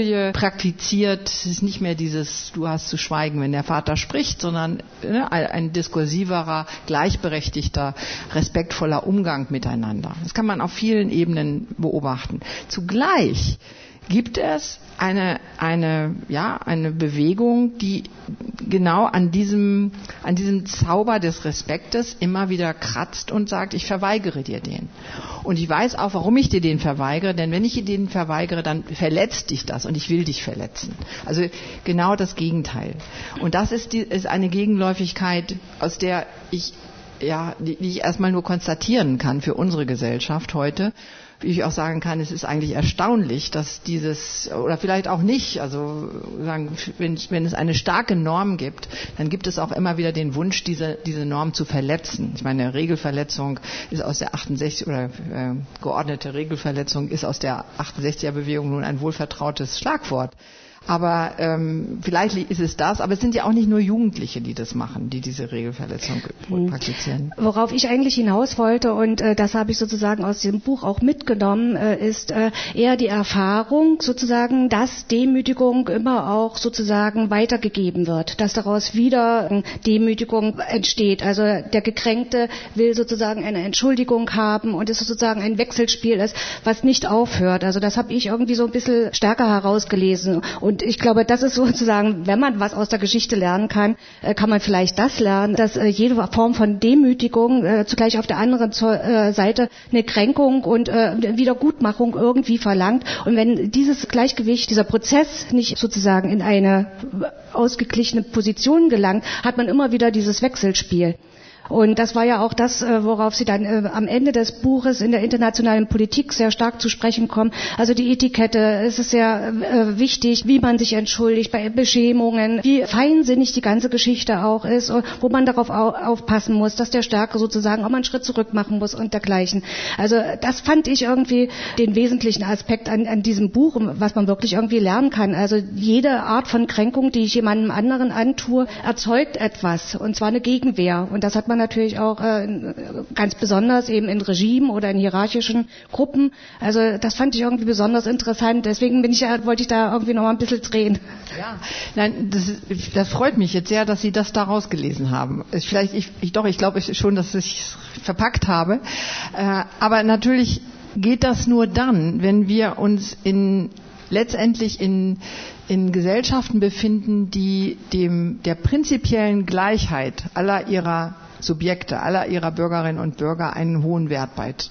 Familie praktiziert. Es ist nicht mehr dieses, du hast zu schweigen, wenn der Vater spricht, sondern ne, ein diskursiverer, gleichberechtigter, respektvoller Umgang miteinander. Das kann man auf vielen Ebenen beobachten. Zugleich gibt es eine, eine, ja, eine Bewegung, die genau an diesem, an diesem Zauber des Respektes immer wieder kratzt und sagt, ich verweigere dir den. Und ich weiß auch, warum ich dir den verweigere, denn wenn ich dir den verweigere, dann verletzt dich das und ich will dich verletzen. Also genau das Gegenteil. Und das ist, die, ist eine Gegenläufigkeit, aus der ich, ja, die, die ich erstmal nur konstatieren kann für unsere Gesellschaft heute. Wie ich auch sagen kann, es ist eigentlich erstaunlich, dass dieses, oder vielleicht auch nicht, also sagen, wenn, wenn es eine starke Norm gibt, dann gibt es auch immer wieder den Wunsch, diese, diese Norm zu verletzen. Ich meine, Regelverletzung ist aus der achtundsechzig oder äh, geordnete Regelverletzung ist aus der achtundsechziger Bewegung nun ein wohlvertrautes Schlagwort. Aber ähm, vielleicht ist es das, aber es sind ja auch nicht nur Jugendliche, die das machen, die diese Regelverletzung praktizieren. Worauf ich eigentlich hinaus wollte, und äh, das habe ich sozusagen aus diesem Buch auch mitgenommen, äh, ist äh, eher die Erfahrung sozusagen, dass Demütigung immer auch sozusagen weitergegeben wird, dass daraus wieder äh, Demütigung entsteht. Also der Gekränkte will sozusagen eine Entschuldigung haben und es sozusagen ein Wechselspiel ist, was nicht aufhört. Also das habe ich irgendwie so ein bisschen stärker herausgelesen. Und ich glaube, das ist sozusagen, wenn man was aus der Geschichte lernen kann, kann man vielleicht das lernen, dass jede Form von Demütigung zugleich auf der anderen Seite eine Kränkung und eine Wiedergutmachung irgendwie verlangt. Und wenn dieses Gleichgewicht, dieser Prozess nicht sozusagen in eine ausgeglichene Position gelangt, hat man immer wieder dieses Wechselspiel. Und das war ja auch das, worauf Sie dann äh, am Ende des Buches in der internationalen Politik sehr stark zu sprechen kommen. Also die Etikette, es ist sehr äh, wichtig, wie man sich entschuldigt bei Beschämungen, wie feinsinnig die ganze Geschichte auch ist, wo man darauf au- aufpassen muss, dass der Stärke sozusagen auch mal einen Schritt zurück machen muss und dergleichen. Also das fand ich irgendwie den wesentlichen Aspekt an, an diesem Buch, was man wirklich irgendwie lernen kann. Also jede Art von Kränkung, die ich jemandem anderen antue, erzeugt etwas, und zwar eine Gegenwehr. Und das hat man natürlich auch äh, ganz besonders eben in Regimen oder in hierarchischen Gruppen. Also das fand ich irgendwie besonders interessant. Deswegen bin ich ja, wollte ich da irgendwie noch mal ein bisschen drehen. Ja, nein, das, ist, das freut mich jetzt sehr, dass Sie das da rausgelesen haben. Ich, vielleicht, ich, ich doch, ich glaube schon, dass ich es verpackt habe. Äh, aber natürlich geht das nur dann, wenn wir uns in letztendlich in in Gesellschaften befinden, die dem der prinzipiellen Gleichheit aller ihrer Subjekte, aller ihrer Bürgerinnen und Bürger einen hohen Wert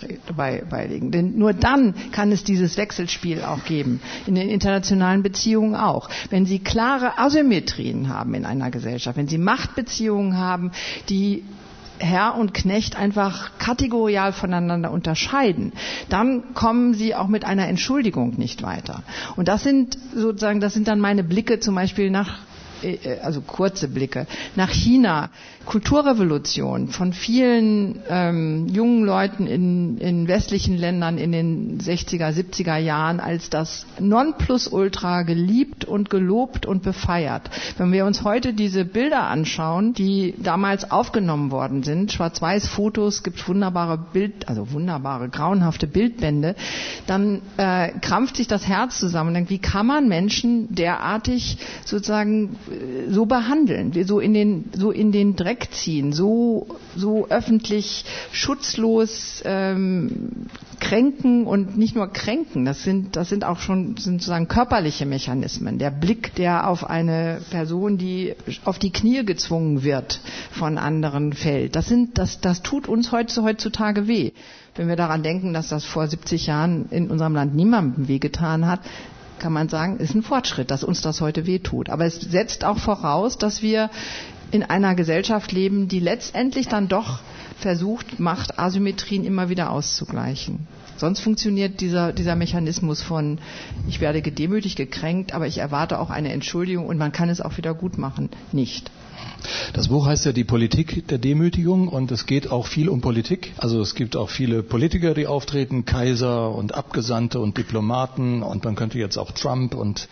beilegen. Denn nur dann kann es dieses Wechselspiel auch geben, in den internationalen Beziehungen auch. Wenn Sie klare Asymmetrien haben in einer Gesellschaft, wenn Sie Machtbeziehungen haben, die Herr und Knecht einfach kategorial voneinander unterscheiden, dann kommen sie auch mit einer Entschuldigung nicht weiter. Und das sind sozusagen, das sind dann meine Blicke zum Beispiel nach, also kurze Blicke, nach China, Kulturrevolution von vielen ähm, jungen Leuten in, in westlichen Ländern in den sechziger, siebziger Jahren als das Nonplusultra geliebt und gelobt und befeiert. Wenn wir uns heute diese Bilder anschauen, die damals aufgenommen worden sind, Schwarz-Weiß-Fotos, gibt wunderbare Bild, also wunderbare, grauenhafte Bildbände, dann äh, krampft sich das Herz zusammen und denkt, wie kann man Menschen derartig sozusagen so behandeln, so in den, so in den Dreck ziehen, so, so öffentlich schutzlos ähm, kränken und nicht nur kränken, das sind, das sind auch schon sind sozusagen körperliche Mechanismen. Der Blick, der auf eine Person, die auf die Knie gezwungen wird, von anderen fällt, das sind, das, das tut uns heutzutage weh. Wenn wir daran denken, dass das vor siebzig Jahren in unserem Land niemandem wehgetan hat, kann man sagen, ist ein Fortschritt, dass uns das heute wehtut. Aber es setzt auch voraus, dass wir in einer Gesellschaft leben, die letztendlich dann doch versucht, Machtasymmetrien immer wieder auszugleichen. Sonst funktioniert dieser, dieser Mechanismus von, ich werde gedemütigt, gekränkt, aber ich erwarte auch eine Entschuldigung und man kann es auch wieder gut machen, nicht. Das Buch heißt ja die Politik der Demütigung und es geht auch viel um Politik. Also es gibt auch viele Politiker, die auftreten, Kaiser und Abgesandte und Diplomaten und man könnte jetzt auch Trump und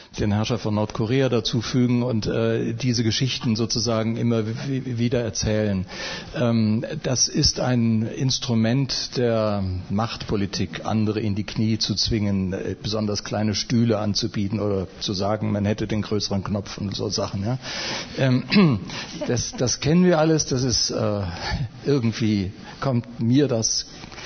den Herrscher von Nordkorea dazufügen und äh, diese Geschichten sozusagen immer w- wieder erzählen. Ähm, das ist ein Instrument der Machtpolitik, andere in die Knie zu zwingen, äh, besonders kleine Stühle anzubieten oder zu sagen, man hätte den größeren Knopf und so Sachen. Ja. Ähm, das, das kennen wir alles, das ist äh, irgendwie, kommt mir das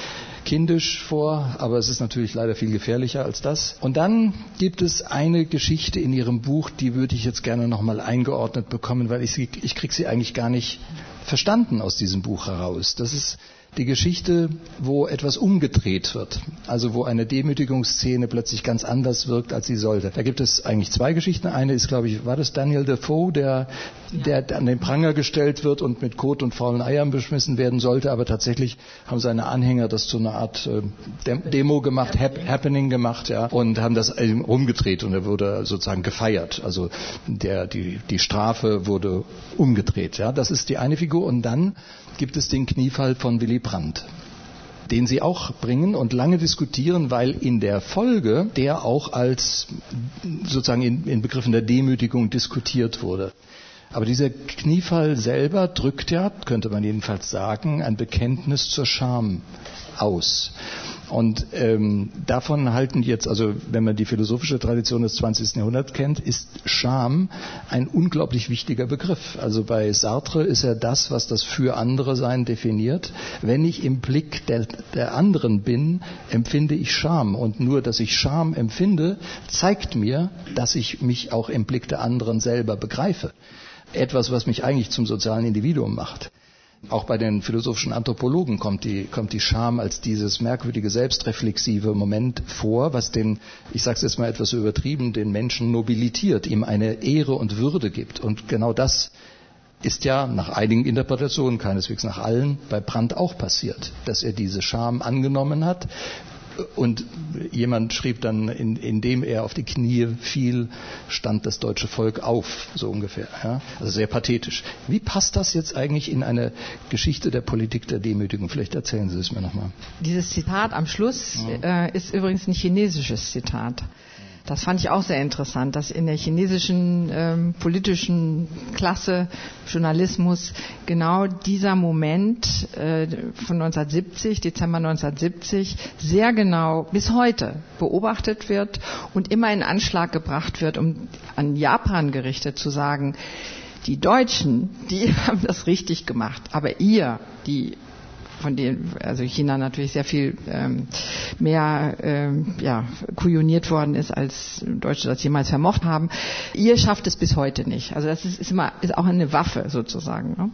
kindisch vor, aber es ist natürlich leider viel gefährlicher als das. Und dann gibt es eine Geschichte in Ihrem Buch, die würde ich jetzt gerne nochmal eingeordnet bekommen, weil ich, sie, ich kriege sie eigentlich gar nicht verstanden aus diesem Buch heraus. Das ist die Geschichte, wo etwas umgedreht wird, also wo eine Demütigungsszene plötzlich ganz anders wirkt, als sie sollte. Da gibt es eigentlich zwei Geschichten. Eine ist, glaube ich, war das Daniel Defoe, der, der an den Pranger gestellt wird und mit Kot und faulen Eiern beschmissen werden sollte, aber tatsächlich haben seine Anhänger das zu einer Art äh, Demo gemacht, Hap- Happening gemacht, ja, und haben das umgedreht und er wurde sozusagen gefeiert. Also der, die, die Strafe wurde umgedreht. Ja. Das ist die eine Figur. Und dann gibt es den Kniefall von Willy Brandt, den Sie auch bringen und lange diskutieren, weil in der Folge der auch als sozusagen in, in Begriffen der Demütigung diskutiert wurde. Aber dieser Kniefall selber drückt ja, könnte man jedenfalls sagen, ein Bekenntnis zur Scham aus. Und ähm, davon halten jetzt, also wenn man die philosophische Tradition des zwanzigsten Jahrhunderts kennt, ist Scham ein unglaublich wichtiger Begriff. Also bei Sartre ist er das, was das für andere Sein definiert. Wenn ich im Blick der, der anderen bin, empfinde ich Scham. Und nur, dass ich Scham empfinde, zeigt mir, dass ich mich auch im Blick der anderen selber begreife. Etwas, was mich eigentlich zum sozialen Individuum macht. Auch bei den philosophischen Anthropologen kommt die, kommt die Scham als dieses merkwürdige selbstreflexive Moment vor, was den, ich sage es jetzt mal etwas übertrieben, den Menschen nobilitiert, ihm eine Ehre und Würde gibt. Und genau das ist ja nach einigen Interpretationen, keineswegs nach allen, bei Brandt auch passiert, dass er diese Scham angenommen hat. Und jemand schrieb dann, in, indem er auf die Knie fiel, stand das deutsche Volk auf, so ungefähr. Ja? Also sehr pathetisch. Wie passt das jetzt eigentlich in eine Geschichte der Politik der Demütigung? Vielleicht erzählen Sie es mir nochmal. Dieses Zitat am Schluss ja. äh, ist übrigens ein chinesisches Zitat. Das fand ich auch sehr interessant, dass in der chinesischen ähm, politischen Klasse, Journalismus, genau dieser Moment äh, von neunzehnhundertsiebzig, Dezember neunzehnhundertsiebzig, sehr genau bis heute beobachtet wird und immer in Anschlag gebracht wird, um an Japan gerichtet zu sagen, die Deutschen, die haben das richtig gemacht, aber ihr, die von denen, also China natürlich sehr viel ähm, mehr ähm, ja, kujoniert worden ist, als Deutsche das jemals vermocht haben. Ihr schafft es bis heute nicht. Also das ist, ist immer ist auch eine Waffe sozusagen. Ne?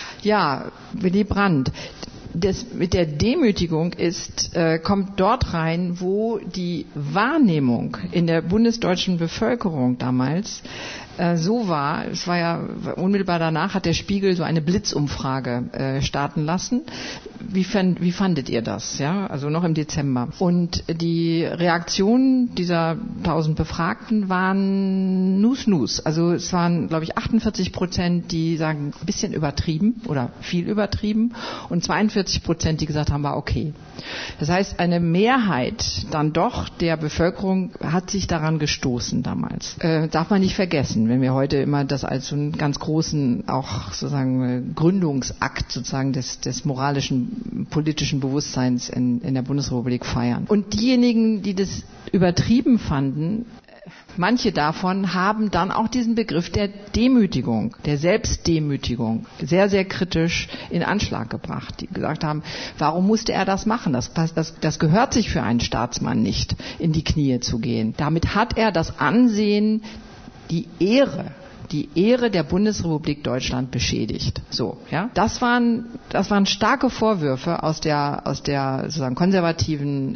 Ja, Willy Brandt. Das mit der Demütigung ist, äh, kommt dort rein, wo die Wahrnehmung in der bundesdeutschen Bevölkerung damals äh, so war. Es war ja unmittelbar danach hat der Spiegel so eine Blitzumfrage äh, starten lassen. Wie, fand, wie fandet ihr das? Ja, also noch im Dezember. Und die Reaktionen dieser tausend Befragten waren nus-nus. Also es waren, glaube ich, achtundvierzig Prozent, die sagen, ein bisschen übertrieben oder viel übertrieben und zweiundvierzig Prozent, die gesagt haben, war okay. Das heißt, eine Mehrheit dann doch der Bevölkerung hat sich daran gestoßen damals. Äh, darf man nicht vergessen, wenn wir heute immer das als so einen ganz großen, auch sozusagen Gründungsakt sozusagen des, des moralischen, politischen Bewusstseins in, in der Bundesrepublik feiern. Und diejenigen, die das übertrieben fanden, manche davon haben dann auch diesen Begriff der Demütigung, der Selbstdemütigung sehr, sehr kritisch in Anschlag gebracht. Die gesagt haben, warum musste er das machen? Das, das, das gehört sich für einen Staatsmann nicht, in die Knie zu gehen. Damit hat er das Ansehen, die Ehre, die Ehre der Bundesrepublik Deutschland beschädigt. So, ja. Das waren, das waren starke Vorwürfe aus der, aus der sozusagen konservativen,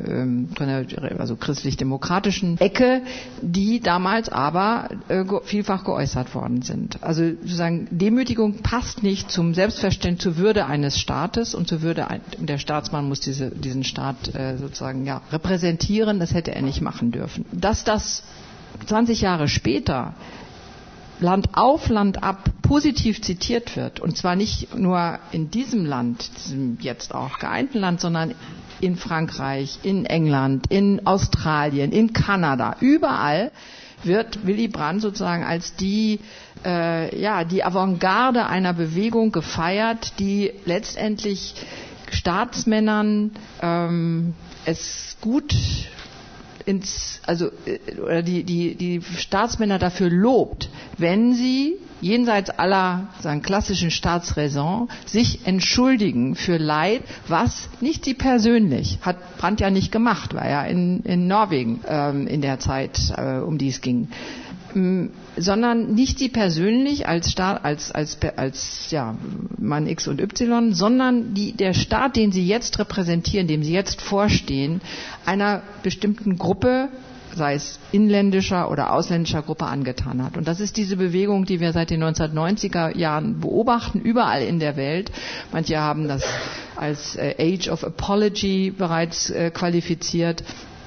äh, also christlich-demokratischen Ecke, die damals aber äh, vielfach geäußert worden sind. Also sozusagen Demütigung passt nicht zum Selbstverständnis, zur Würde eines Staates und zur Würde, der Staatsmann muss diese, diesen Staat äh, sozusagen ja repräsentieren. Das hätte er nicht machen dürfen. Dass das zwanzig Jahre später Land auf, Land ab positiv zitiert wird, und zwar nicht nur in diesem Land, diesem jetzt auch geeinten Land, sondern in Frankreich, in England, in Australien, in Kanada, überall wird Willy Brandt sozusagen als die, äh, ja, die Avantgarde einer Bewegung gefeiert, die letztendlich Staatsmännern ähm, es gut ins, also oder die, die, die Staatsmänner dafür lobt, wenn sie jenseits aller sagen, klassischen Staatsräson sich entschuldigen für Leid, was nicht sie persönlich, hat Brandt ja nicht gemacht, war ja in, in Norwegen ähm, in der Zeit, äh, um die es ging, ähm, sondern nicht sie persönlich als Staat, als, als, als ja, Mann X und Y, sondern die, der Staat, den sie jetzt repräsentieren, dem sie jetzt vorstehen, einer bestimmten Gruppe, sei es inländischer oder ausländischer Gruppe, angetan hat. Und das ist diese Bewegung, die wir seit den neunzehnhundertneunziger Jahren beobachten, überall in der Welt. Manche haben das als äh, Age of Apology bereits äh, qualifiziert.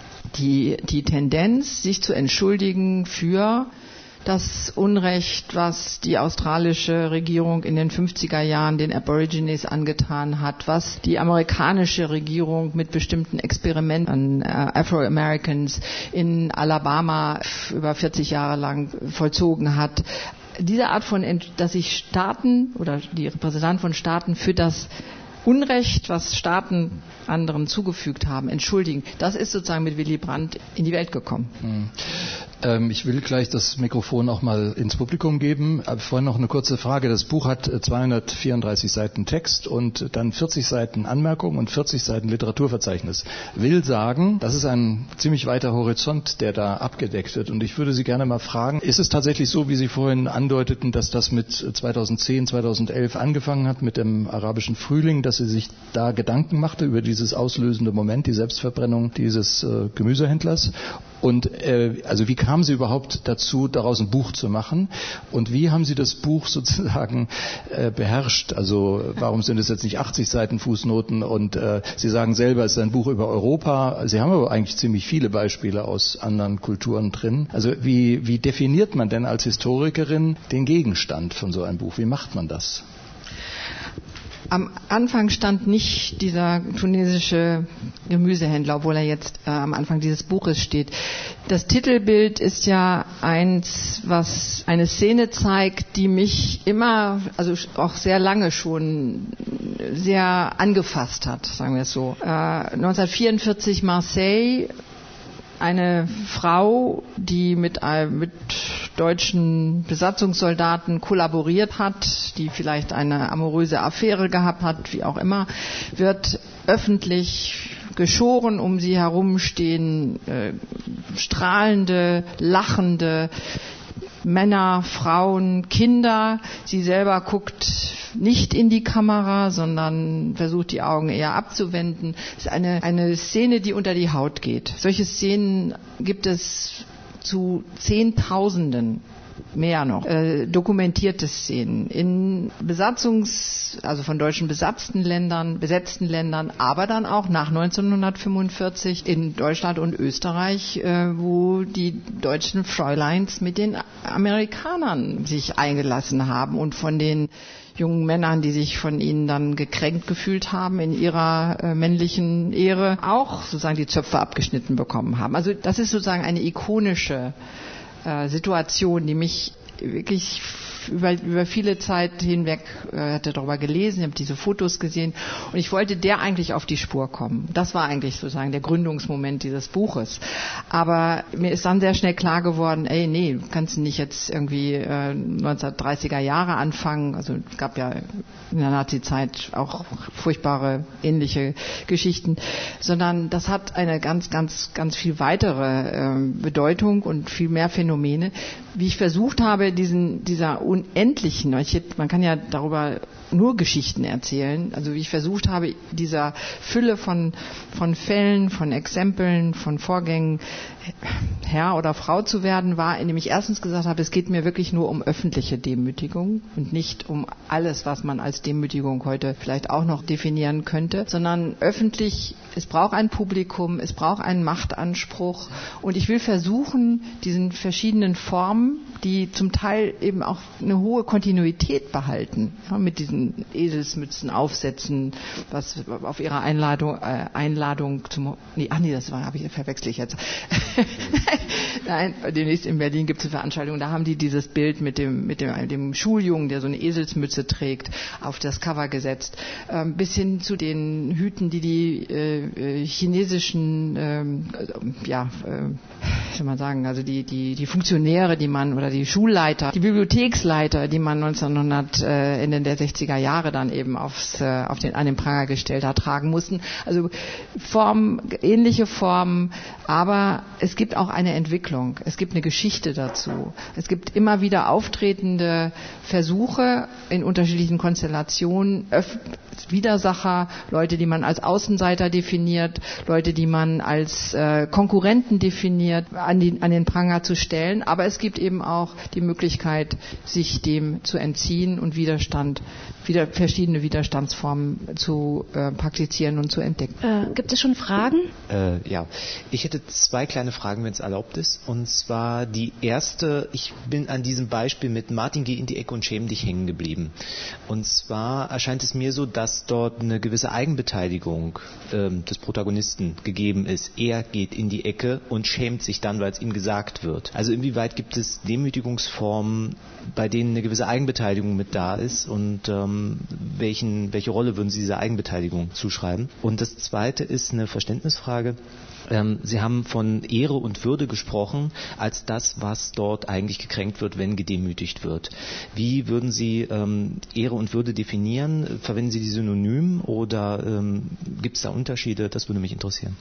Die, die Tendenz, sich zu entschuldigen für das Unrecht, was die australische Regierung in den fünfziger Jahren den Aborigines angetan hat, was die amerikanische Regierung mit bestimmten Experimenten an äh, Afro-Americans in Alabama über vierzig Jahre lang vollzogen hat. Diese Art von, dass sich Staaten oder die Repräsentanten von Staaten für das Unrecht, was Staaten anderen zugefügt haben, entschuldigen, das ist sozusagen mit Willy Brandt in die Welt gekommen. Hm. Ähm, ich will gleich das Mikrofon auch mal ins Publikum geben. Aber vorhin noch eine kurze Frage. Das Buch hat zweihundertvierunddreißig Seiten Text und dann vierzig Seiten Anmerkung und vierzig Seiten Literaturverzeichnis. Will sagen, das ist ein ziemlich weiter Horizont, der da abgedeckt wird. Und ich würde Sie gerne mal fragen, ist es tatsächlich so, wie Sie vorhin andeuteten, dass das mit zweitausendzehn, zweitausendelf angefangen hat, mit dem arabischen Frühling, dass sie sich da Gedanken machte über dieses auslösende Moment, die Selbstverbrennung dieses äh, Gemüsehändlers? Und äh, also wie kamen Sie überhaupt dazu, daraus ein Buch zu machen? Und wie haben Sie das Buch sozusagen äh, beherrscht? Also warum sind es jetzt nicht achtzig Seiten Fußnoten? Und äh, Sie sagen selber, es ist ein Buch über Europa. Sie haben aber eigentlich ziemlich viele Beispiele aus anderen Kulturen drin. Also wie, wie definiert man denn als Historikerin den Gegenstand von so einem Buch? Wie macht man das? Am Anfang stand nicht dieser tunesische Gemüsehändler, obwohl er jetzt äh, am Anfang dieses Buches steht. Das Titelbild ist ja eins, was eine Szene zeigt, die mich immer, also auch sehr lange schon sehr angefasst hat, sagen wir es so. Äh, neunzehnhundertvierundvierzig Marseille. Eine Frau, die mit, mit deutschen Besatzungssoldaten kollaboriert hat, die vielleicht eine amoröse Affäre gehabt hat, wie auch immer, wird öffentlich geschoren. Um sie herum stehen äh, strahlende, lachende Männer, Frauen, Kinder. Sie selber guckt nicht in die Kamera, sondern versucht die Augen eher abzuwenden. Es ist eine, eine Szene, die unter die Haut geht. Solche Szenen gibt es zu Zehntausenden, mehr noch, äh, dokumentierte Szenen in Besatzungs-, also von Deutschen besatzten Ländern, besetzten Ländern, aber dann auch nach neunzehnhundertfünfundvierzig in Deutschland und Österreich, äh, wo die deutschen Fräuleins mit den Amerikanern sich eingelassen haben und von den jungen Männern, die sich von ihnen dann gekränkt gefühlt haben in ihrer äh, männlichen Ehre, auch sozusagen die Zöpfe abgeschnitten bekommen haben. Also das ist sozusagen eine ikonische äh, Situation, die mich wirklich über, über viele Zeit hinweg, äh, hatte darüber gelesen, ich habe diese Fotos gesehen und ich wollte der eigentlich auf die Spur kommen. Das war eigentlich sozusagen der Gründungsmoment dieses Buches. Aber mir ist dann sehr schnell klar geworden, ey, nee, du kannst nicht jetzt irgendwie äh, neunzehnhundertdreißiger Jahre anfangen. Also es gab ja in der Nazi-Zeit auch furchtbare ähnliche Geschichten, sondern das hat eine ganz, ganz, ganz viel weitere äh, Bedeutung und viel mehr Phänomene. Wie ich versucht habe, diesen, dieser unendlichen, man kann ja darüber nur Geschichten erzählen, also wie ich versucht habe, dieser Fülle von, von Fällen, von Exempeln, von Vorgängen Herr oder Frau zu werden, war, indem ich erstens gesagt habe, es geht mir wirklich nur um öffentliche Demütigung und nicht um alles, was man als Demütigung heute vielleicht auch noch definieren könnte, sondern öffentlich, es braucht ein Publikum, es braucht einen Machtanspruch und ich will versuchen, diesen verschiedenen Formen, die zum Teil eben auch eine hohe Kontinuität behalten, ja, mit diesen Eselsmützen aufsetzen, was auf ihrer Einladung, äh, Einladung zum, nee, ach nee, das war, habe ich verwechsel ich jetzt. Nein, demnächst in Berlin gibt es eine Veranstaltung, da haben die dieses Bild mit dem, mit dem, dem Schuljungen, der so eine Eselsmütze trägt, auf das Cover gesetzt, ähm, bis hin zu den Hüten, die die äh, chinesischen, ähm, ja, äh, wie soll man sagen, also die, die, die Funktionäre, die man, oder die Schulleiter, die Bibliotheksleiter, die man neunzehnhundert, äh, Ende der sechziger Jahre dann eben aufs, äh, auf den, an den Pranger gestellt hat, tragen mussten. Also Formen, ähnliche Formen, aber es gibt auch eine Entwicklung, es gibt eine Geschichte dazu. Es gibt immer wieder auftretende Versuche in unterschiedlichen Konstellationen, Öf- Widersacher, Leute, die man als Außenseiter definiert, Leute, die man als äh, Konkurrenten definiert, an, die, an den Pranger zu stellen. Aber es gibt eben auch die Möglichkeit, sich dem zu entziehen und Widerstand, wieder verschiedene Widerstandsformen zu äh, praktizieren und zu entdecken. Äh, gibt es schon Fragen? Äh, ja, ich hätte zwei kleine Fragen, wenn es erlaubt ist. Und zwar die erste, ich bin an diesem Beispiel mit Martin, geh in die Ecke und schäm dich hängen geblieben. Und zwar erscheint es mir so, dass dort eine gewisse Eigenbeteiligung ähm, des Protagonisten gegeben ist. Er geht in die Ecke und schämt sich dann, weil es ihm gesagt wird. Also inwieweit gibt es Demütigungsformen, bei denen eine gewisse Eigenbeteiligung mit da ist, und ähm, welchen, welche Rolle würden Sie dieser Eigenbeteiligung zuschreiben? Und das zweite ist eine Verständnisfrage. Ähm, Sie haben von Ehre und Würde gesprochen, als das, was dort eigentlich gekränkt wird, wenn gedemütigt wird. Wie würden Sie ähm, Ehre und Würde definieren? Verwenden Sie die synonym oder ähm, gibt es da Unterschiede? Das würde mich interessieren.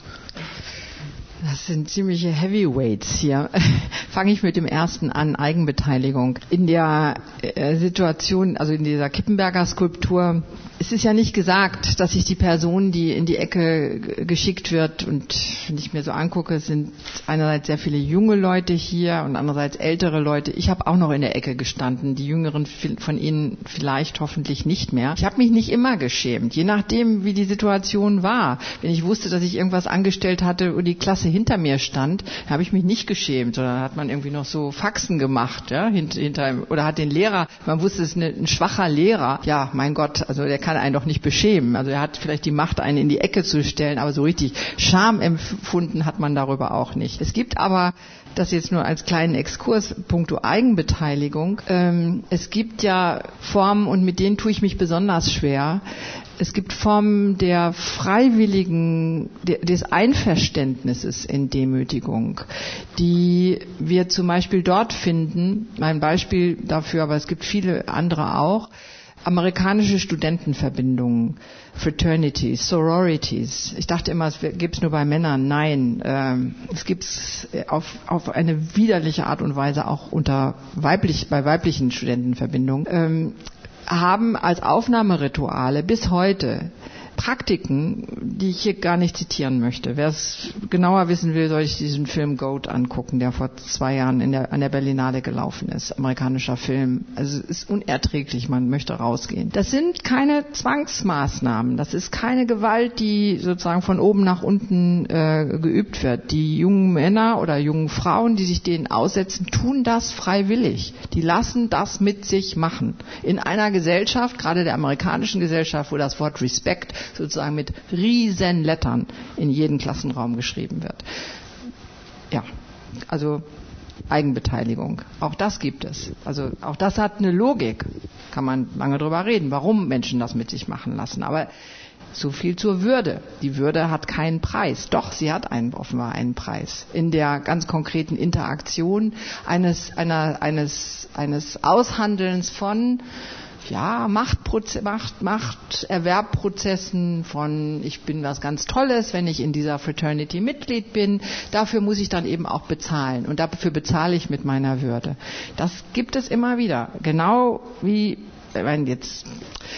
Das sind ziemliche Heavyweights hier. Fange ich mit dem ersten an, Eigenbeteiligung. In der äh, Situation, also in dieser Kippenberger Skulptur, es ist ja nicht gesagt, dass sich die Person, die in die Ecke g- geschickt wird, und wenn ich mir so angucke, es sind einerseits sehr viele junge Leute hier und andererseits ältere Leute. Ich habe auch noch in der Ecke gestanden, die Jüngeren von Ihnen vielleicht hoffentlich nicht mehr. Ich habe mich nicht immer geschämt, je nachdem, wie die Situation war. Wenn ich wusste, dass ich irgendwas angestellt hatte und die Klasse hinter mir stand, habe ich mich nicht geschämt, sondern hat man irgendwie noch so Faxen gemacht, ja, hinter, hinter, oder hat den Lehrer, man wusste, es ist eine, ein schwacher Lehrer, ja, mein Gott, also der kann einen doch nicht beschämen, also er hat vielleicht die Macht, einen in die Ecke zu stellen, aber so richtig Scham empfunden hat man darüber auch nicht. Es gibt aber, das jetzt nur als kleinen Exkurs, puncto Eigenbeteiligung, ähm, es gibt ja Formen, und mit denen tue ich mich besonders schwer. Es gibt Formen der freiwilligen, des Einverständnisses in Demütigung, die wir zum Beispiel dort finden, mein Beispiel dafür, aber es gibt viele andere auch, amerikanische Studentenverbindungen, Fraternities, Sororities. Ich dachte immer, es gibt es nur bei Männern. Nein, ähm, es gibt es auf, auf eine widerliche Art und Weise auch unter weiblich, bei weiblichen Studentenverbindungen. Ähm, haben als Aufnahmerituale bis heute Praktiken, die ich hier gar nicht zitieren möchte. Wer es genauer wissen will, soll ich diesen Film Goat angucken, der vor zwei Jahren in der, an der Berlinale gelaufen ist. Amerikanischer Film. Also es ist unerträglich, man möchte rausgehen. Das sind keine Zwangsmaßnahmen. Das ist keine Gewalt, die sozusagen von oben nach unten äh, geübt wird. Die jungen Männer oder jungen Frauen, die sich denen aussetzen, tun das freiwillig. Die lassen das mit sich machen. In einer Gesellschaft, gerade der amerikanischen Gesellschaft, wo das Wort Respect sozusagen mit riesen Lettern in jeden Klassenraum geschrieben wird. Ja, also Eigenbeteiligung. Auch das gibt es. Also auch das hat eine Logik. Kann man lange drüber reden, warum Menschen das mit sich machen lassen. Aber so viel zur Würde. Die Würde hat keinen Preis. Doch, sie hat einen, offenbar einen Preis. In der ganz konkreten Interaktion eines, einer, eines, eines Aushandelns von ja, Machtproze- Macht, Machterwerbprozessen von, ich bin was ganz Tolles, wenn ich in dieser Fraternity Mitglied bin, dafür muss ich dann eben auch bezahlen und dafür bezahle ich mit meiner Würde. Das gibt es immer wieder. Genau wie, ich meine, jetzt,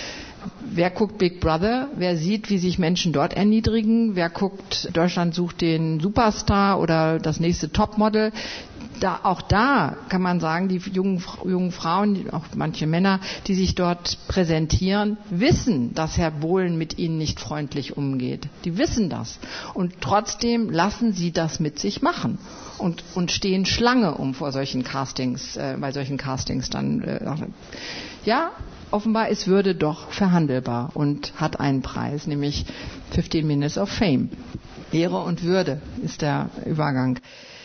wer guckt Big Brother? Wer sieht, wie sich Menschen dort erniedrigen? Wer guckt Deutschland sucht den Superstar oder das nächste Topmodel? da, auch da kann man sagen, die jungen, jungen Frauen, auch manche Männer, die sich dort präsentieren, wissen, dass Herr Bohlen mit ihnen nicht freundlich umgeht. Die wissen das. Und trotzdem lassen sie das mit sich machen. Und, und stehen Schlange, um vor solchen Castings, äh, bei solchen Castings dann, äh, ja, offenbar ist Würde doch verhandelbar und hat einen Preis, nämlich fifteen Minutes of Fame. Ehre und Würde ist der Übergang.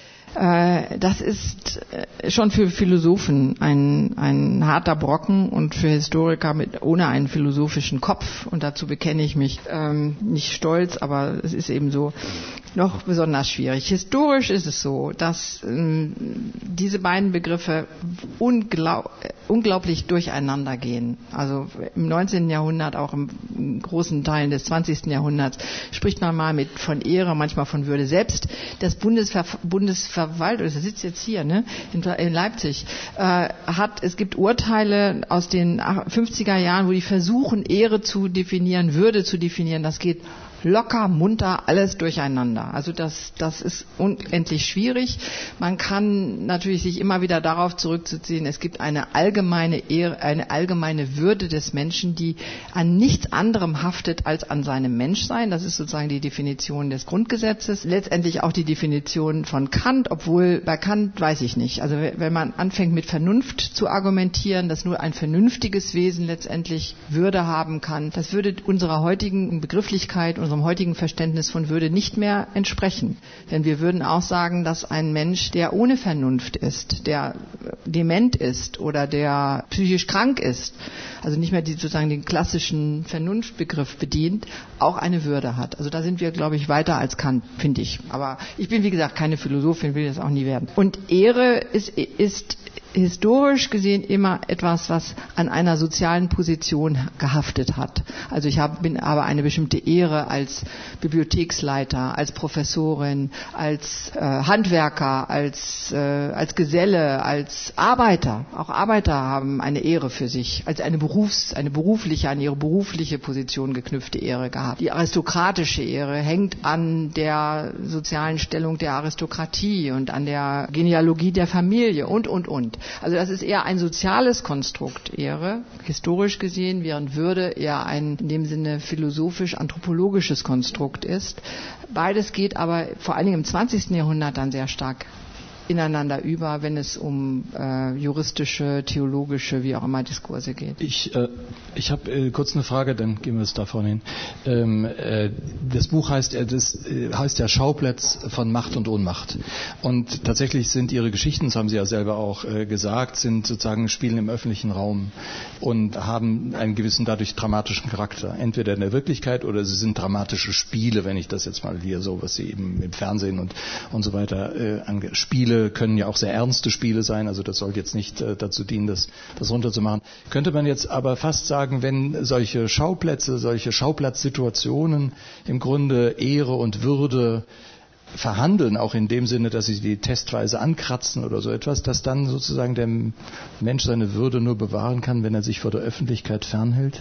Das ist schon für Philosophen ein, ein harter Brocken und für Historiker mit, ohne einen philosophischen Kopf, und dazu bekenne ich mich, ähm, nicht stolz, aber es ist eben so, noch besonders schwierig. Historisch ist es so, dass ähm, diese beiden Begriffe unglaub, unglaublich durcheinander gehen. Also im neunzehnten Jahrhundert, auch im großen Teilen des zwanzigsten Jahrhunderts, spricht man mal mit von Ehre, manchmal von Würde. Selbst das Bundesver Bundesverwaltung, das sitzt jetzt hier, ne, in, in Leipzig, äh, hat, es gibt Urteile aus den fünfziger Jahren, wo die versuchen, Ehre zu definieren, Würde zu definieren. Das geht locker, munter, alles durcheinander. Also das, das ist unendlich schwierig. Man kann natürlich sich immer wieder darauf zurückziehen, es gibt eine allgemeine Ehre, eine allgemeine Würde des Menschen, die an nichts anderem haftet als an seinem Menschsein. Das ist sozusagen die Definition des Grundgesetzes. Letztendlich auch die Definition von Kant, obwohl bei Kant weiß ich nicht. Also wenn man anfängt mit Vernunft zu argumentieren, dass nur ein vernünftiges Wesen letztendlich Würde haben kann, das würde unserer heutigen Begrifflichkeit, unserem heutigen Verständnis von Würde nicht mehr entsprechen. Denn wir würden auch sagen, dass ein Mensch, der ohne Vernunft ist, der dement ist oder der psychisch krank ist, also nicht mehr die, sozusagen den klassischen Vernunftbegriff bedient, auch eine Würde hat. Also da sind wir, glaube ich, weiter als Kant, finde ich. Aber ich bin, wie gesagt, keine Philosophin, will das auch nie werden. Und Ehre ist, ist historisch gesehen immer etwas, was an einer sozialen Position gehaftet hat. Also ich habe, bin aber eine bestimmte Ehre als Bibliotheksleiter, als Professorin, als äh, Handwerker, als, äh, als Geselle, als Arbeiter. Auch Arbeiter haben eine Ehre für sich, als eine Berufs-, eine berufliche, an ihre berufliche Position geknüpfte Ehre gehabt. Die aristokratische Ehre hängt an der sozialen Stellung der Aristokratie und an der Genealogie der Familie und, und, und. Also das ist eher ein soziales Konstrukt, Ehre, historisch gesehen, während Würde eher ein in dem Sinne philosophisch-anthropologisches Konstrukt ist. Beides geht aber vor allen Dingen im zwanzigsten Jahrhundert dann sehr stark ineinander über, wenn es um äh, juristische, theologische, wie auch immer Diskurse geht. Ich, äh, ich habe äh, kurz eine Frage, dann gehen wir es da vorne hin. Ähm, äh, das Buch heißt, äh, das, äh, heißt ja Schauplatz von Macht und Ohnmacht. Und tatsächlich sind Ihre Geschichten, das haben Sie ja selber auch äh, gesagt, sind sozusagen spielen im öffentlichen Raum und haben einen gewissen dadurch dramatischen Charakter. Entweder in der Wirklichkeit oder sie sind dramatische Spiele, wenn ich das jetzt mal hier so, was Sie eben im Fernsehen und, und so weiter äh, ange Spiele können ja auch sehr ernste Spiele sein, also das soll jetzt nicht äh, dazu dienen, das, das runterzumachen. Könnte man jetzt aber fast sagen, wenn solche Schauplätze, solche Schauplatzsituationen im Grunde Ehre und Würde verhandeln, auch in dem Sinne, dass sie die testweise ankratzen oder so etwas, dass dann sozusagen der Mensch seine Würde nur bewahren kann, wenn er sich vor der Öffentlichkeit fernhält?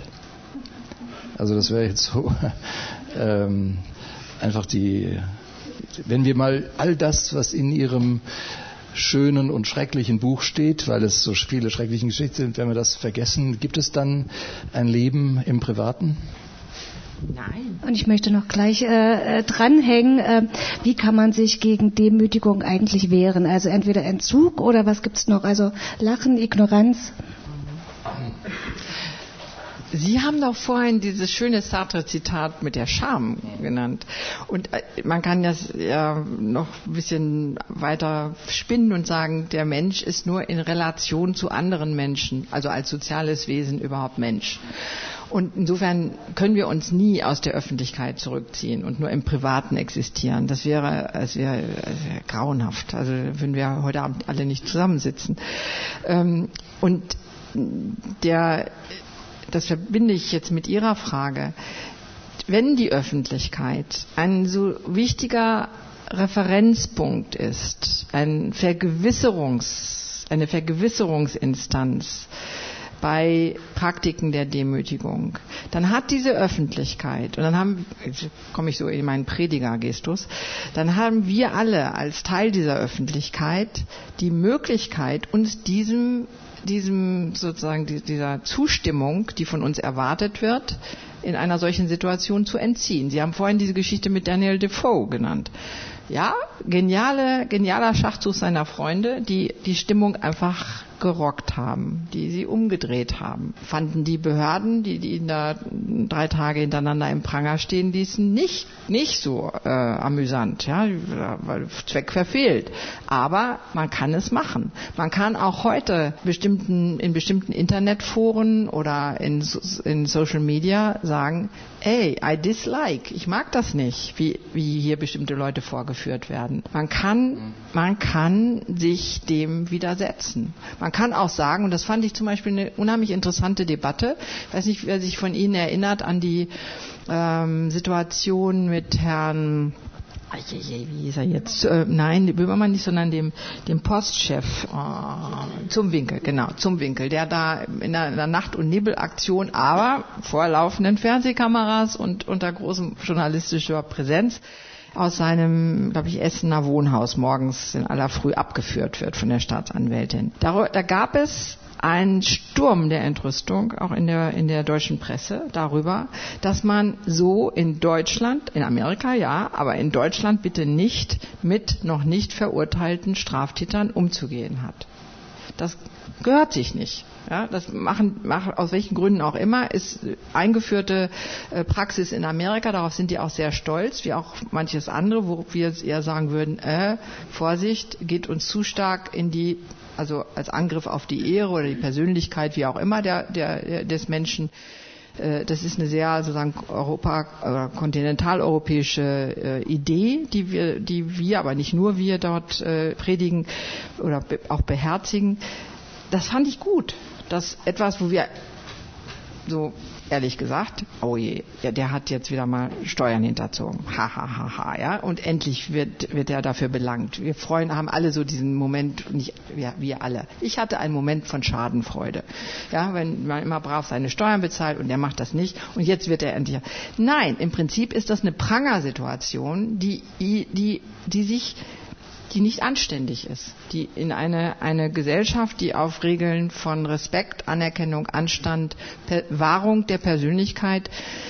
Also das wäre jetzt so ähm, einfach die... Wenn wir mal all das, was in Ihrem schönen und schrecklichen Buch steht, weil es so viele schreckliche Geschichten sind, wenn wir das vergessen, gibt es dann ein Leben im Privaten? Nein. Und ich möchte noch gleich äh, dranhängen, äh, wie kann man sich gegen Demütigung eigentlich wehren? Also entweder Entzug oder was gibt's noch? Also Lachen, Ignoranz? Sie haben doch vorhin dieses schöne Sartre-Zitat mit der Scham genannt. Und man kann das ja noch ein bisschen weiter spinnen und sagen, der Mensch ist nur in Relation zu anderen Menschen, also als soziales Wesen überhaupt Mensch. Und insofern können wir uns nie aus der Öffentlichkeit zurückziehen und nur im Privaten existieren. Das wäre, das wäre, das wäre grauenhaft. Also würden wir heute Abend alle nicht zusammensitzen. Und der das verbinde ich jetzt mit Ihrer Frage, wenn die Öffentlichkeit ein so wichtiger Referenzpunkt ist, ein Vergewisserungs, eine Vergewisserungsinstanz, bei Praktiken der Demütigung, dann hat diese Öffentlichkeit, und dann haben, jetzt komme ich so in meinen Predigergestus, dann haben wir alle als Teil dieser Öffentlichkeit die Möglichkeit, uns diesem, diesem sozusagen dieser Zustimmung, die von uns erwartet wird, in einer solchen Situation zu entziehen. Sie haben vorhin diese Geschichte mit Daniel Defoe genannt. Ja, geniale, genialer Schachzug seiner Freunde, die die Stimmung einfach gerockt haben, die sie umgedreht haben. Fanden die Behörden, die, die ihn da drei Tage hintereinander im Pranger stehen ließen, nicht, nicht so äh, amüsant, ja, weil Zweck verfehlt. Aber man kann es machen. Man kann auch heute bestimmten, in bestimmten Internetforen oder in, in Social Media sagen, ey, I dislike, ich mag das nicht, wie, wie hier bestimmte Leute vorgeführt werden. Man kann, man kann sich dem widersetzen. Man kann auch sagen, und das fand ich zum Beispiel eine unheimlich interessante Debatte, ich weiß nicht, wer sich von Ihnen erinnert an die ähm, Situation mit Herrn, wie ist er jetzt? Äh, nein, Böhmermann nicht, sondern dem, dem Postchef oh, zum Winkel, genau, zum Winkel, der da in einer, in einer Nacht- und Nebelaktion, aber vor laufenden Fernsehkameras und unter großem journalistischer Präsenz aus seinem, glaube ich, Essener Wohnhaus morgens in aller Früh abgeführt wird von der Staatsanwältin. Da, da gab es einen Sturm der Entrüstung, auch in der, in der deutschen Presse, darüber, dass man so in Deutschland, in Amerika ja, aber in Deutschland bitte nicht mit noch nicht verurteilten Straftätern umzugehen hat. Das gehört sich nicht. Ja, das machen, machen, aus welchen Gründen auch immer, ist eingeführte äh, Praxis in Amerika, darauf sind die auch sehr stolz, wie auch manches andere, wo wir jetzt eher sagen würden, äh, Vorsicht, geht uns zu stark in die, also als Angriff auf die Ehre oder die Persönlichkeit, wie auch immer, der, der, der des Menschen. Äh, das ist eine sehr sozusagen Europa, oder kontinentaleuropäische äh, Idee, die wir, die wir, aber nicht nur wir dort äh, predigen oder be- auch beherzigen. Das fand ich gut. Das etwas, wo wir so ehrlich gesagt, oh je, ja, der hat jetzt wieder mal Steuern hinterzogen. Ha, ha, ha, ha, ja. Und endlich wird, wird er dafür belangt. Wir freuen, haben alle so diesen Moment, nicht wir, wir alle. Ich hatte einen Moment von Schadenfreude. Ja, wenn man immer brav seine Steuern bezahlt und der macht das nicht und jetzt wird er endlich. Nein, im Prinzip ist das eine Prangersituation, die, die, die sich die nicht anständig ist, die in eine, eine Gesellschaft, die auf Regeln von Respekt, Anerkennung, Anstand, per, Wahrung der Persönlichkeit,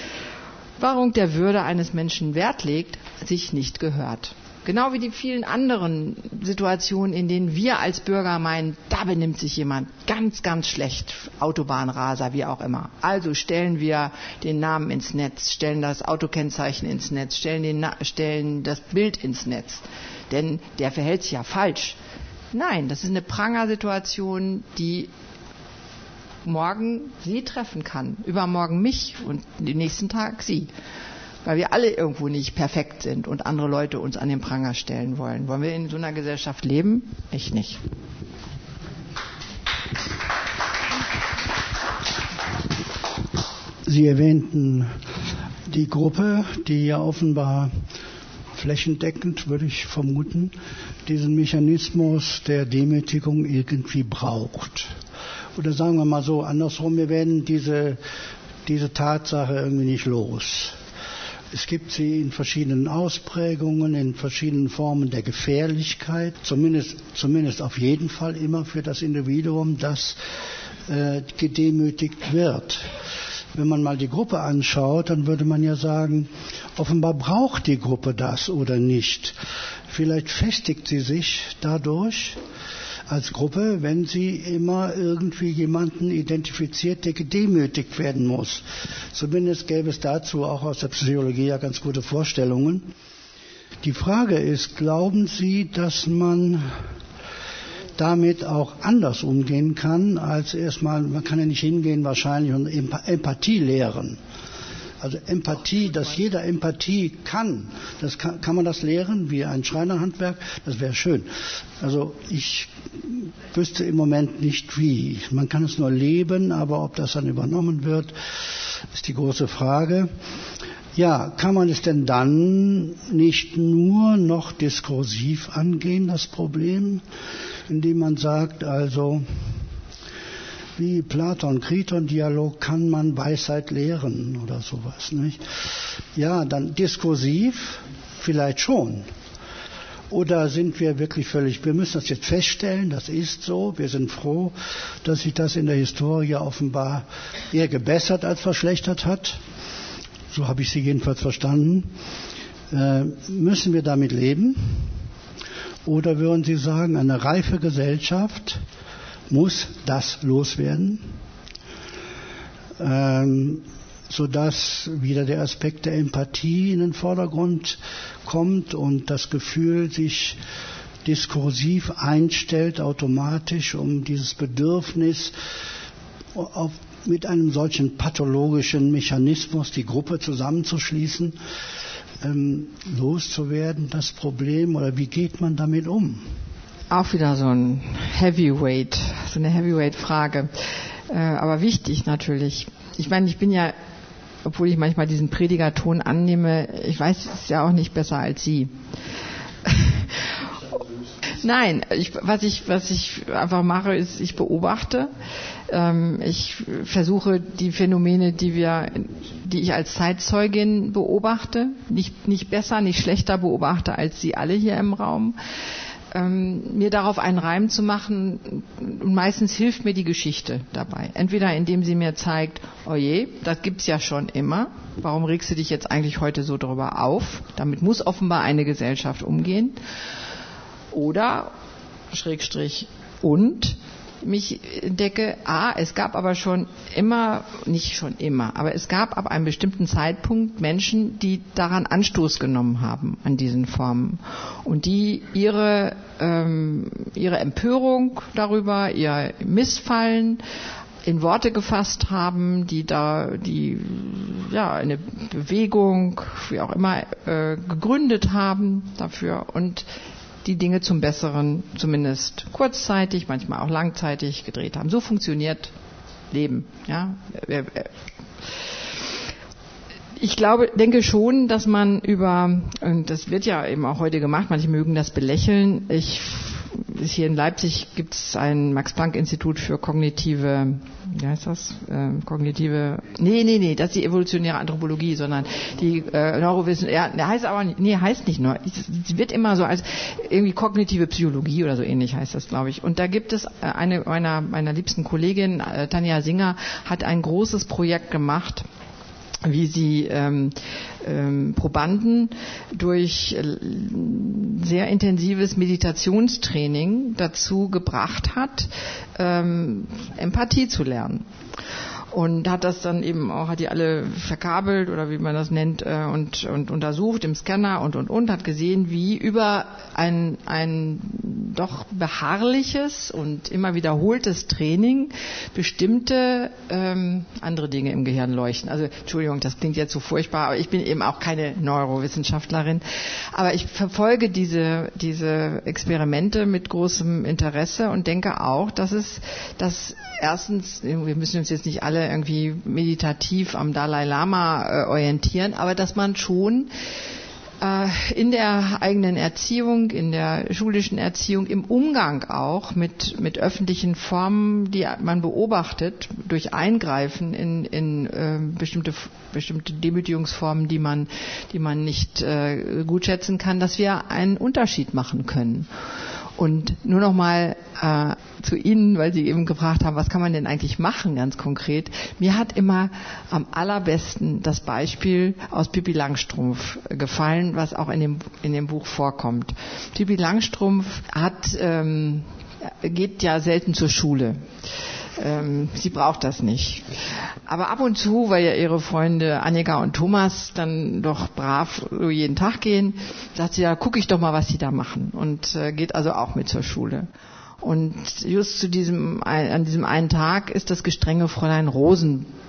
Wahrung der Würde eines Menschen Wert legt, sich nicht gehört. Genau wie die vielen anderen Situationen, in denen wir als Bürger meinen, da benimmt sich jemand ganz, ganz schlecht, Autobahnraser, wie auch immer. Also stellen wir den Namen ins Netz, stellen das Autokennzeichen ins Netz, stellen, den, stellen das Bild ins Netz. Denn der verhält sich ja falsch. Nein, das ist eine Prangersituation, die morgen Sie treffen kann, übermorgen mich und den nächsten Tag Sie. Weil wir alle irgendwo nicht perfekt sind und andere Leute uns an den Pranger stellen wollen. Wollen wir in so einer Gesellschaft leben? Ich nicht. Sie erwähnten die Gruppe, die ja offenbar flächendeckend, würde ich vermuten, diesen Mechanismus der Demütigung irgendwie braucht. Oder sagen wir mal so andersrum, wir werden diese, diese Tatsache irgendwie nicht los. Es gibt sie in verschiedenen Ausprägungen, in verschiedenen Formen der Gefährlichkeit, zumindest, zumindest auf jeden Fall immer für das Individuum, das äh, gedemütigt wird. Wenn man mal die Gruppe anschaut, dann würde man ja sagen, offenbar braucht die Gruppe das oder nicht. Vielleicht festigt sie sich dadurch als Gruppe, wenn sie immer irgendwie jemanden identifiziert, der gedemütigt werden muss. Zumindest gäbe es dazu auch aus der Psychologie ja ganz gute Vorstellungen. Die Frage ist, glauben Sie, dass man damit auch anders umgehen kann, als erstmal, man kann ja nicht hingehen wahrscheinlich und Empathie lehren. Also Empathie, dass jeder Empathie kann, das kann, kann man das lehren, wie ein Schreinerhandwerk, das wäre schön. Also ich wüsste im Moment nicht wie. Man kann es nur leben, aber ob das dann übernommen wird, ist die große Frage. Ja, kann man es denn dann nicht nur noch diskursiv angehen, das Problem, indem man sagt, also wie Platon-Kriton-Dialog kann man Weisheit lehren oder sowas, nicht? Ja, dann diskursiv vielleicht schon. Oder sind wir wirklich völlig, wir müssen das jetzt feststellen, das ist so, wir sind froh, dass sich das in der Historie offenbar eher gebessert als verschlechtert hat. So habe ich Sie jedenfalls verstanden. Äh, müssen wir damit leben? Oder würden Sie sagen, eine reife Gesellschaft muss das loswerden, ähm, sodass wieder der Aspekt der Empathie in den Vordergrund kommt und das Gefühl sich diskursiv einstellt automatisch, um dieses Bedürfnis auf, mit einem solchen pathologischen Mechanismus die Gruppe zusammenzuschließen, ähm, loszuwerden, das Problem, oder wie geht man damit um? Auch wieder so ein Heavyweight, so eine Heavyweight-Frage, äh, aber wichtig natürlich. Ich meine, ich bin ja, obwohl ich manchmal diesen Predigerton annehme, ich weiß es ja auch nicht besser als Sie. Nein, ich, was ich was ich einfach mache, ist, ich beobachte. Ähm, ich versuche die Phänomene, die wir, die ich als Zeitzeugin beobachte, nicht nicht besser, nicht schlechter beobachte als Sie alle hier im Raum, ähm, mir darauf einen Reim zu machen. Und meistens hilft mir die Geschichte dabei. Entweder indem sie mir zeigt, oh je, das gibt's ja schon immer. Warum regst du dich jetzt eigentlich heute so drüber auf? Damit muss offenbar eine Gesellschaft umgehen. Oder, Schrägstrich, und mich entdecke, ah, es gab aber schon immer, nicht schon immer, aber es gab ab einem bestimmten Zeitpunkt Menschen, die daran Anstoß genommen haben, an diesen Formen. Und die ihre, ähm, ihre Empörung darüber, ihr Missfallen in Worte gefasst haben, die da, die, ja, eine Bewegung, wie auch immer, äh, gegründet haben dafür und die Dinge zum Besseren, zumindest kurzzeitig, manchmal auch langzeitig gedreht haben. So funktioniert Leben. Ja? Ich glaube, denke schon, dass man über, und das wird ja eben auch heute gemacht, manche mögen das belächeln. Ich, hier in Leipzig gibt es ein Max-Planck-Institut für kognitive, wie heißt das? Äh, kognitive, nee, nee, nee, das ist die evolutionäre Anthropologie, sondern die äh, Neurowissenschaft, ja, der heißt aber, nee, heißt nicht nur, es wird immer so als irgendwie kognitive Psychologie oder so ähnlich heißt das, glaube ich. Und da gibt es eine meiner, meiner liebsten Kollegin, äh, Tanja Singer, hat ein großes Projekt gemacht, wie sie ähm, ähm, Probanden durch äh, sehr intensives Meditationstraining dazu gebracht hat, ähm, Empathie zu lernen. Und hat das dann eben auch, hat die alle verkabelt oder wie man das nennt äh, und, und untersucht im Scanner und und und, hat gesehen, wie über ein, ein doch beharrliches und immer wiederholtes Training bestimmte ähm, andere Dinge im Gehirn leuchten. Also Entschuldigung, das klingt jetzt so furchtbar, aber ich bin eben auch keine Neurowissenschaftlerin. Aber ich verfolge diese, diese Experimente mit großem Interesse und denke auch, dass es, dass erstens, wir müssen uns jetzt nicht alle irgendwie meditativ am Dalai Lama äh, orientieren, aber dass man schon äh, in der eigenen Erziehung, in der schulischen Erziehung, im Umgang auch mit, mit öffentlichen Formen, die man beobachtet, durch Eingreifen in, in äh, bestimmte, bestimmte Demütigungsformen, die man, die man nicht äh, gut schätzen kann, dass wir einen Unterschied machen können. Und nur noch mal äh, zu Ihnen, weil Sie eben gefragt haben, was kann man denn eigentlich machen, ganz konkret. Mir hat immer am allerbesten das Beispiel aus Pippi Langstrumpf gefallen, was auch in dem, in dem Buch vorkommt. Pippi Langstrumpf hat, ähm, geht ja selten zur Schule. Ähm, sie braucht das nicht. Aber ab und zu, weil ja ihre Freunde Annika und Thomas dann doch brav jeden Tag gehen, sagt sie, ja, gucke ich doch mal, was sie da machen. Und äh, geht also auch mit zur Schule. Und just zu diesem, an diesem einen Tag ist das gestrenge Fräulein Rosen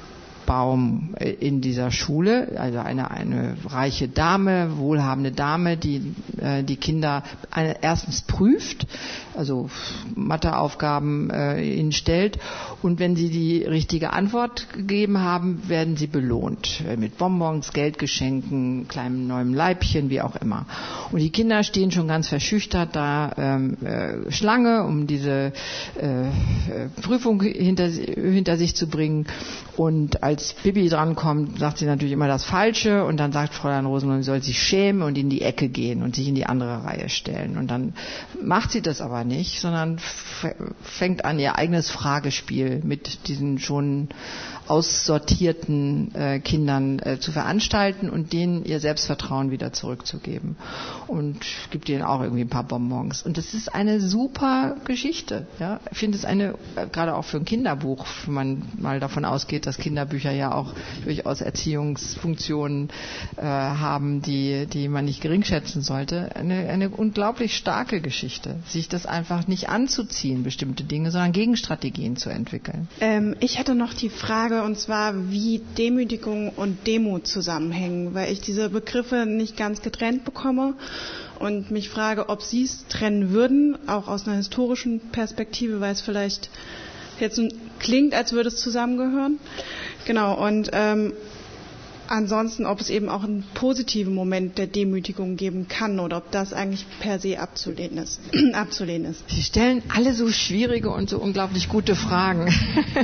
Baum in dieser Schule, also eine, eine reiche Dame, wohlhabende Dame, die äh, die Kinder eine, erstens prüft, also Matheaufgaben äh, ihnen stellt, und wenn sie die richtige Antwort gegeben haben, werden sie belohnt äh, mit Bonbons, Geldgeschenken, kleinem neuem Leibchen, wie auch immer. Und die Kinder stehen schon ganz verschüchtert da ähm, äh, Schlange, um diese äh, Prüfung hinter, hinter sich zu bringen. Und als Bibi drankommt, sagt sie natürlich immer das Falsche, und dann sagt Fräulein Rosenblum, sie soll sich schämen und in die Ecke gehen und sich in die andere Reihe stellen. Und dann macht sie das aber nicht, sondern fängt an, ihr eigenes Fragespiel mit diesen schon aussortierten äh, Kindern äh, zu veranstalten und denen ihr Selbstvertrauen wieder zurückzugeben. Und gibt ihnen auch irgendwie ein paar Bonbons. Und das ist eine super Geschichte. Ja? Ich finde es eine, äh, gerade auch für ein Kinderbuch, wenn man mal davon ausgeht, dass Kinderbücher ja auch durchaus Erziehungsfunktionen äh, haben, die, die man nicht geringschätzen sollte, eine, eine unglaublich starke Geschichte. Sich das einfach nicht anzuziehen, bestimmte Dinge, sondern Gegenstrategien zu entwickeln. Ähm, ich hatte noch die Frage, und zwar, wie Demütigung und Demut zusammenhängen, weil ich diese Begriffe nicht ganz getrennt bekomme und mich frage, ob Sie es trennen würden, auch aus einer historischen Perspektive, weil es vielleicht jetzt klingt, als würde es zusammengehören. Genau, und ähm, ansonsten, ob es eben auch einen positiven Moment der Demütigung geben kann oder ob das eigentlich per se abzulehnen ist. abzulehnen ist. Sie stellen alle so schwierige und so unglaublich gute Fragen.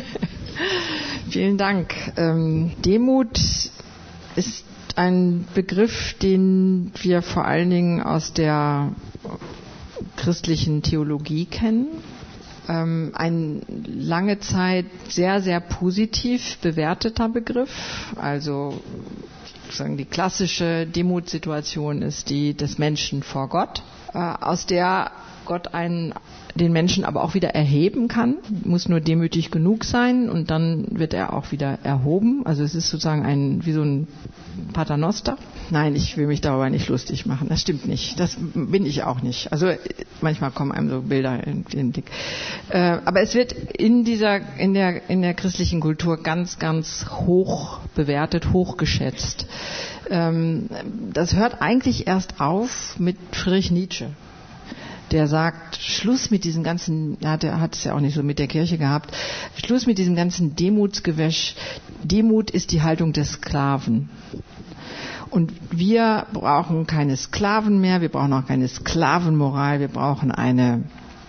Vielen Dank. Ähm, Demut ist ein Begriff, den wir vor allen Dingen aus der christlichen Theologie kennen. Ähm, ein lange Zeit sehr, sehr positiv bewerteter Begriff. Also sozusagen die klassische Demutsituation ist die des Menschen vor Gott, äh, aus der Gott einen, den Menschen aber auch wieder erheben kann, muss nur demütig genug sein und dann wird er auch wieder erhoben. Also es ist sozusagen ein, wie so ein Paternoster. Nein, ich will mich darüber nicht lustig machen. Das stimmt nicht. Das bin ich auch nicht. Also manchmal kommen einem so Bilder in den Blick. Äh, aber es wird in dieser, in der, in der christlichen Kultur ganz, ganz hoch bewertet, hoch geschätzt. Ähm, das hört eigentlich erst auf mit Friedrich Nietzsche. Der sagt, Schluss mit diesem ganzen, er hat, er hat es ja auch nicht so mit der Kirche gehabt, Schluss mit diesem ganzen Demutsgewäsch. Demut ist die Haltung des Sklaven. Und wir brauchen keine Sklaven mehr, wir brauchen auch keine Sklavenmoral, wir brauchen eine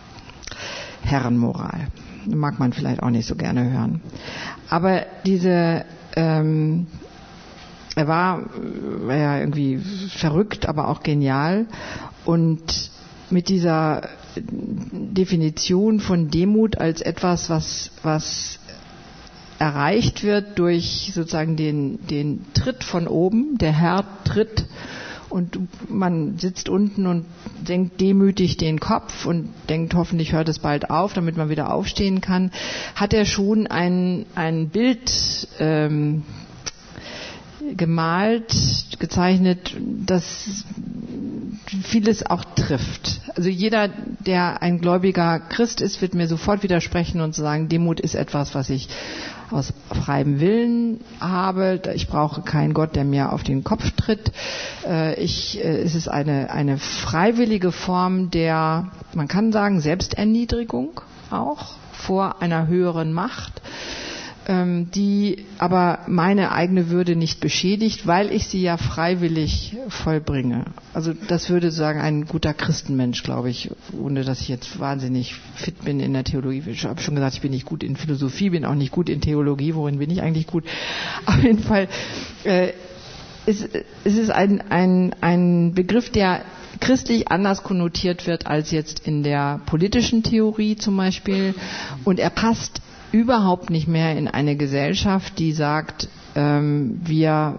Herrenmoral. Mag man vielleicht auch nicht so gerne hören. Aber diese, ähm, er war, war ja irgendwie verrückt, aber auch genial. Und mit dieser Definition von Demut als etwas, was, was erreicht wird durch sozusagen den, den Tritt von oben, der Herr tritt und man sitzt unten und senkt demütig den Kopf und denkt, hoffentlich hört es bald auf, damit man wieder aufstehen kann, hat er schon ein, ein Bild ähm, gemalt, gezeichnet, das vieles auch trifft. Also jeder, der ein gläubiger Christ ist, wird mir sofort widersprechen und sagen, Demut ist etwas, was ich aus freiem Willen habe. Ich brauche keinen Gott, der mir auf den Kopf tritt. Ich, es ist eine, eine freiwillige Form der, man kann sagen, Selbsterniedrigung auch vor einer höheren Macht, die aber meine eigene Würde nicht beschädigt, weil ich sie ja freiwillig vollbringe. Also das würde sagen ein guter Christenmensch, glaube ich, ohne dass ich jetzt wahnsinnig fit bin in der Theologie. Ich habe schon gesagt, ich bin nicht gut in Philosophie, bin auch nicht gut in Theologie. Worin bin ich eigentlich gut? Auf jeden Fall, äh, es, es ist ein, ein, ein Begriff, der christlich anders konnotiert wird als jetzt in der politischen Theorie zum Beispiel. Und er passt überhaupt nicht mehr in eine Gesellschaft, die sagt, ähm, wir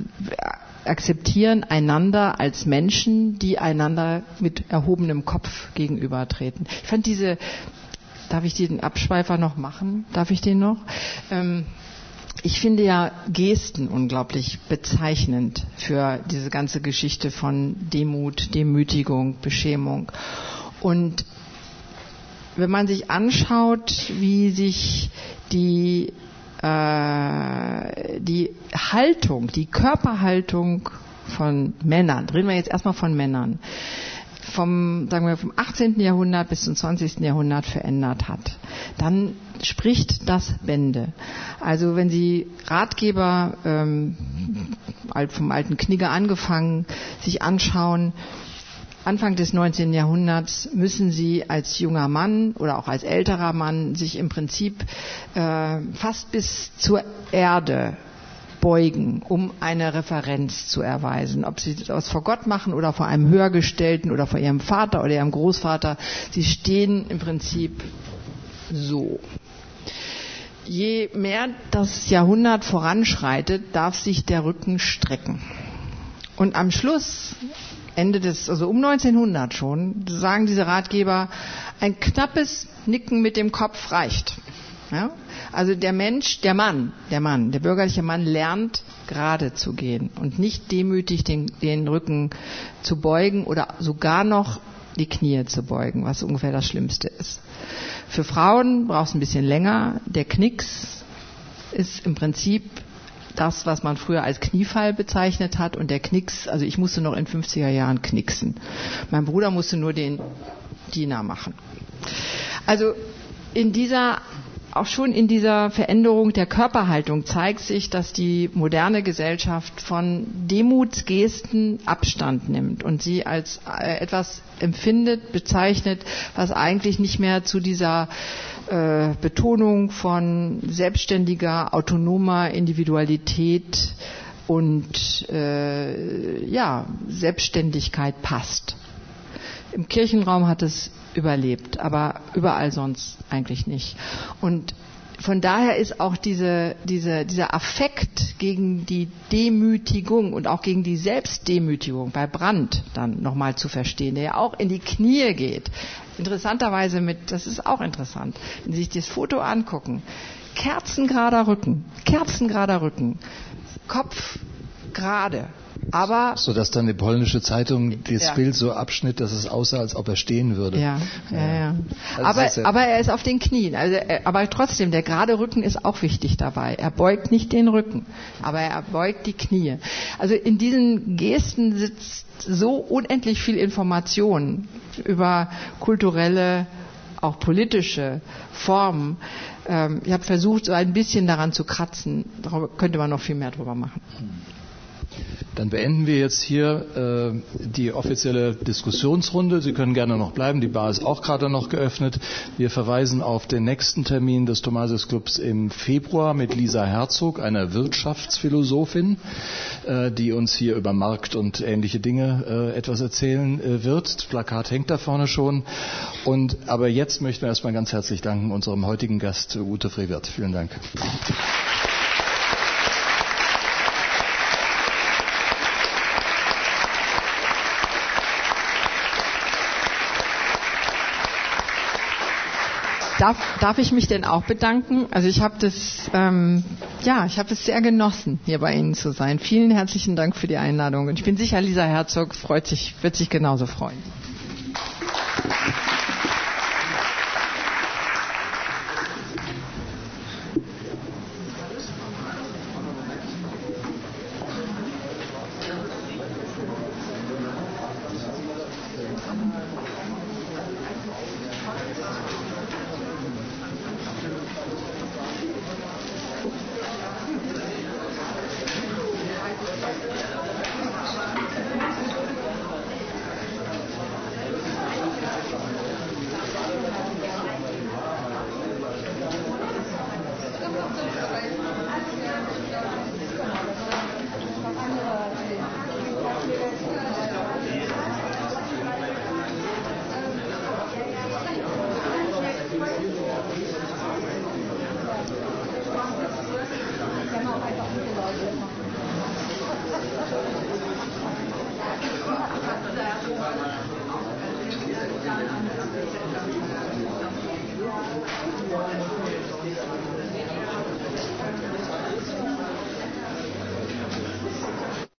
akzeptieren einander als Menschen, die einander mit erhobenem Kopf gegenübertreten. Ich fand diese, darf ich den Abschweifer noch machen? Darf ich den noch? Ähm, ich finde ja Gesten unglaublich bezeichnend für diese ganze Geschichte von Demut, Demütigung, Beschämung. Und wenn man sich anschaut, wie sich die äh, die Haltung, die Körperhaltung von Männern, reden wir jetzt erstmal von Männern, vom, sagen wir, vom achtzehnten Jahrhundert bis zum zwanzigsten Jahrhundert verändert hat, dann spricht das Bände. Also wenn Sie Ratgeber ähm, vom alten Knigge angefangen sich anschauen, Anfang des neunzehnten Jahrhunderts müssen Sie als junger Mann oder auch als älterer Mann sich im Prinzip äh, fast bis zur Erde beugen, um eine Referenz zu erweisen. Ob Sie das vor Gott machen oder vor einem Höhergestellten oder vor Ihrem Vater oder Ihrem Großvater, Sie stehen im Prinzip so. Je mehr das Jahrhundert voranschreitet, darf sich der Rücken strecken. Und am Schluss, Ende des, also um neunzehnhundert schon, sagen diese Ratgeber, ein knappes Nicken mit dem Kopf reicht. Ja? Also der Mensch, der Mann, der Mann, der bürgerliche Mann lernt gerade zu gehen und nicht demütig den, den Rücken zu beugen oder sogar noch die Knie zu beugen, was ungefähr das Schlimmste ist. Für Frauen braucht es ein bisschen länger. Der Knicks ist im Prinzip das, was man früher als Kniefall bezeichnet hat. Und der Knicks, also ich musste noch in fünfziger Jahren knicksen. Mein Bruder musste nur den Diener machen. Also in dieser Auch schon in dieser Veränderung der Körperhaltung zeigt sich, dass die moderne Gesellschaft von Demutsgesten Abstand nimmt und sie als etwas empfindet, bezeichnet, was eigentlich nicht mehr zu dieser äh, Betonung von selbstständiger, autonomer Individualität und äh, ja, Selbstständigkeit passt. Im Kirchenraum hat es überlebt, aber überall sonst eigentlich nicht. Und von daher ist auch diese, diese, dieser Affekt gegen die Demütigung und auch gegen die Selbstdemütigung bei Brandt dann nochmal zu verstehen, der ja auch in die Knie geht. Interessanterweise mit, das ist auch interessant, wenn Sie sich das Foto angucken, kerzengerader Rücken, kerzengerader Rücken, Kopf gerade. Aber so dass dann die polnische Zeitung dieses ja. Bild so abschnitt, dass es aussah, als ob er stehen würde. Ja, ja, ja. Also aber, ja aber er ist auf den Knien. Also, er, aber trotzdem, der gerade Rücken ist auch wichtig dabei. Er beugt nicht den Rücken, aber er beugt die Knie. Also in diesen Gesten sitzt so unendlich viel Information über kulturelle, auch politische Formen. Ähm, ich habe versucht, so ein bisschen daran zu kratzen. Darüber könnte man noch viel mehr drüber machen. Dann beenden wir jetzt hier äh, die offizielle Diskussionsrunde. Sie können gerne noch bleiben, die Bar ist auch gerade noch geöffnet. Wir verweisen auf den nächsten Termin des Thomasius Clubs im Februar mit Lisa Herzog, einer Wirtschaftsphilosophin, äh, die uns hier über Markt und ähnliche Dinge äh, etwas erzählen äh, wird. Das Plakat hängt da vorne schon. Und, aber jetzt möchten wir erstmal ganz herzlich danken unserem heutigen Gast, Ute Frevert. Vielen Dank. Darf, darf ich mich denn auch bedanken? Also ich habe das, ähm, ja, ich habe es sehr genossen, hier bei Ihnen zu sein. Vielen herzlichen Dank für die Einladung. Und ich bin sicher, Lisa Herzog freut sich, wird sich genauso freuen.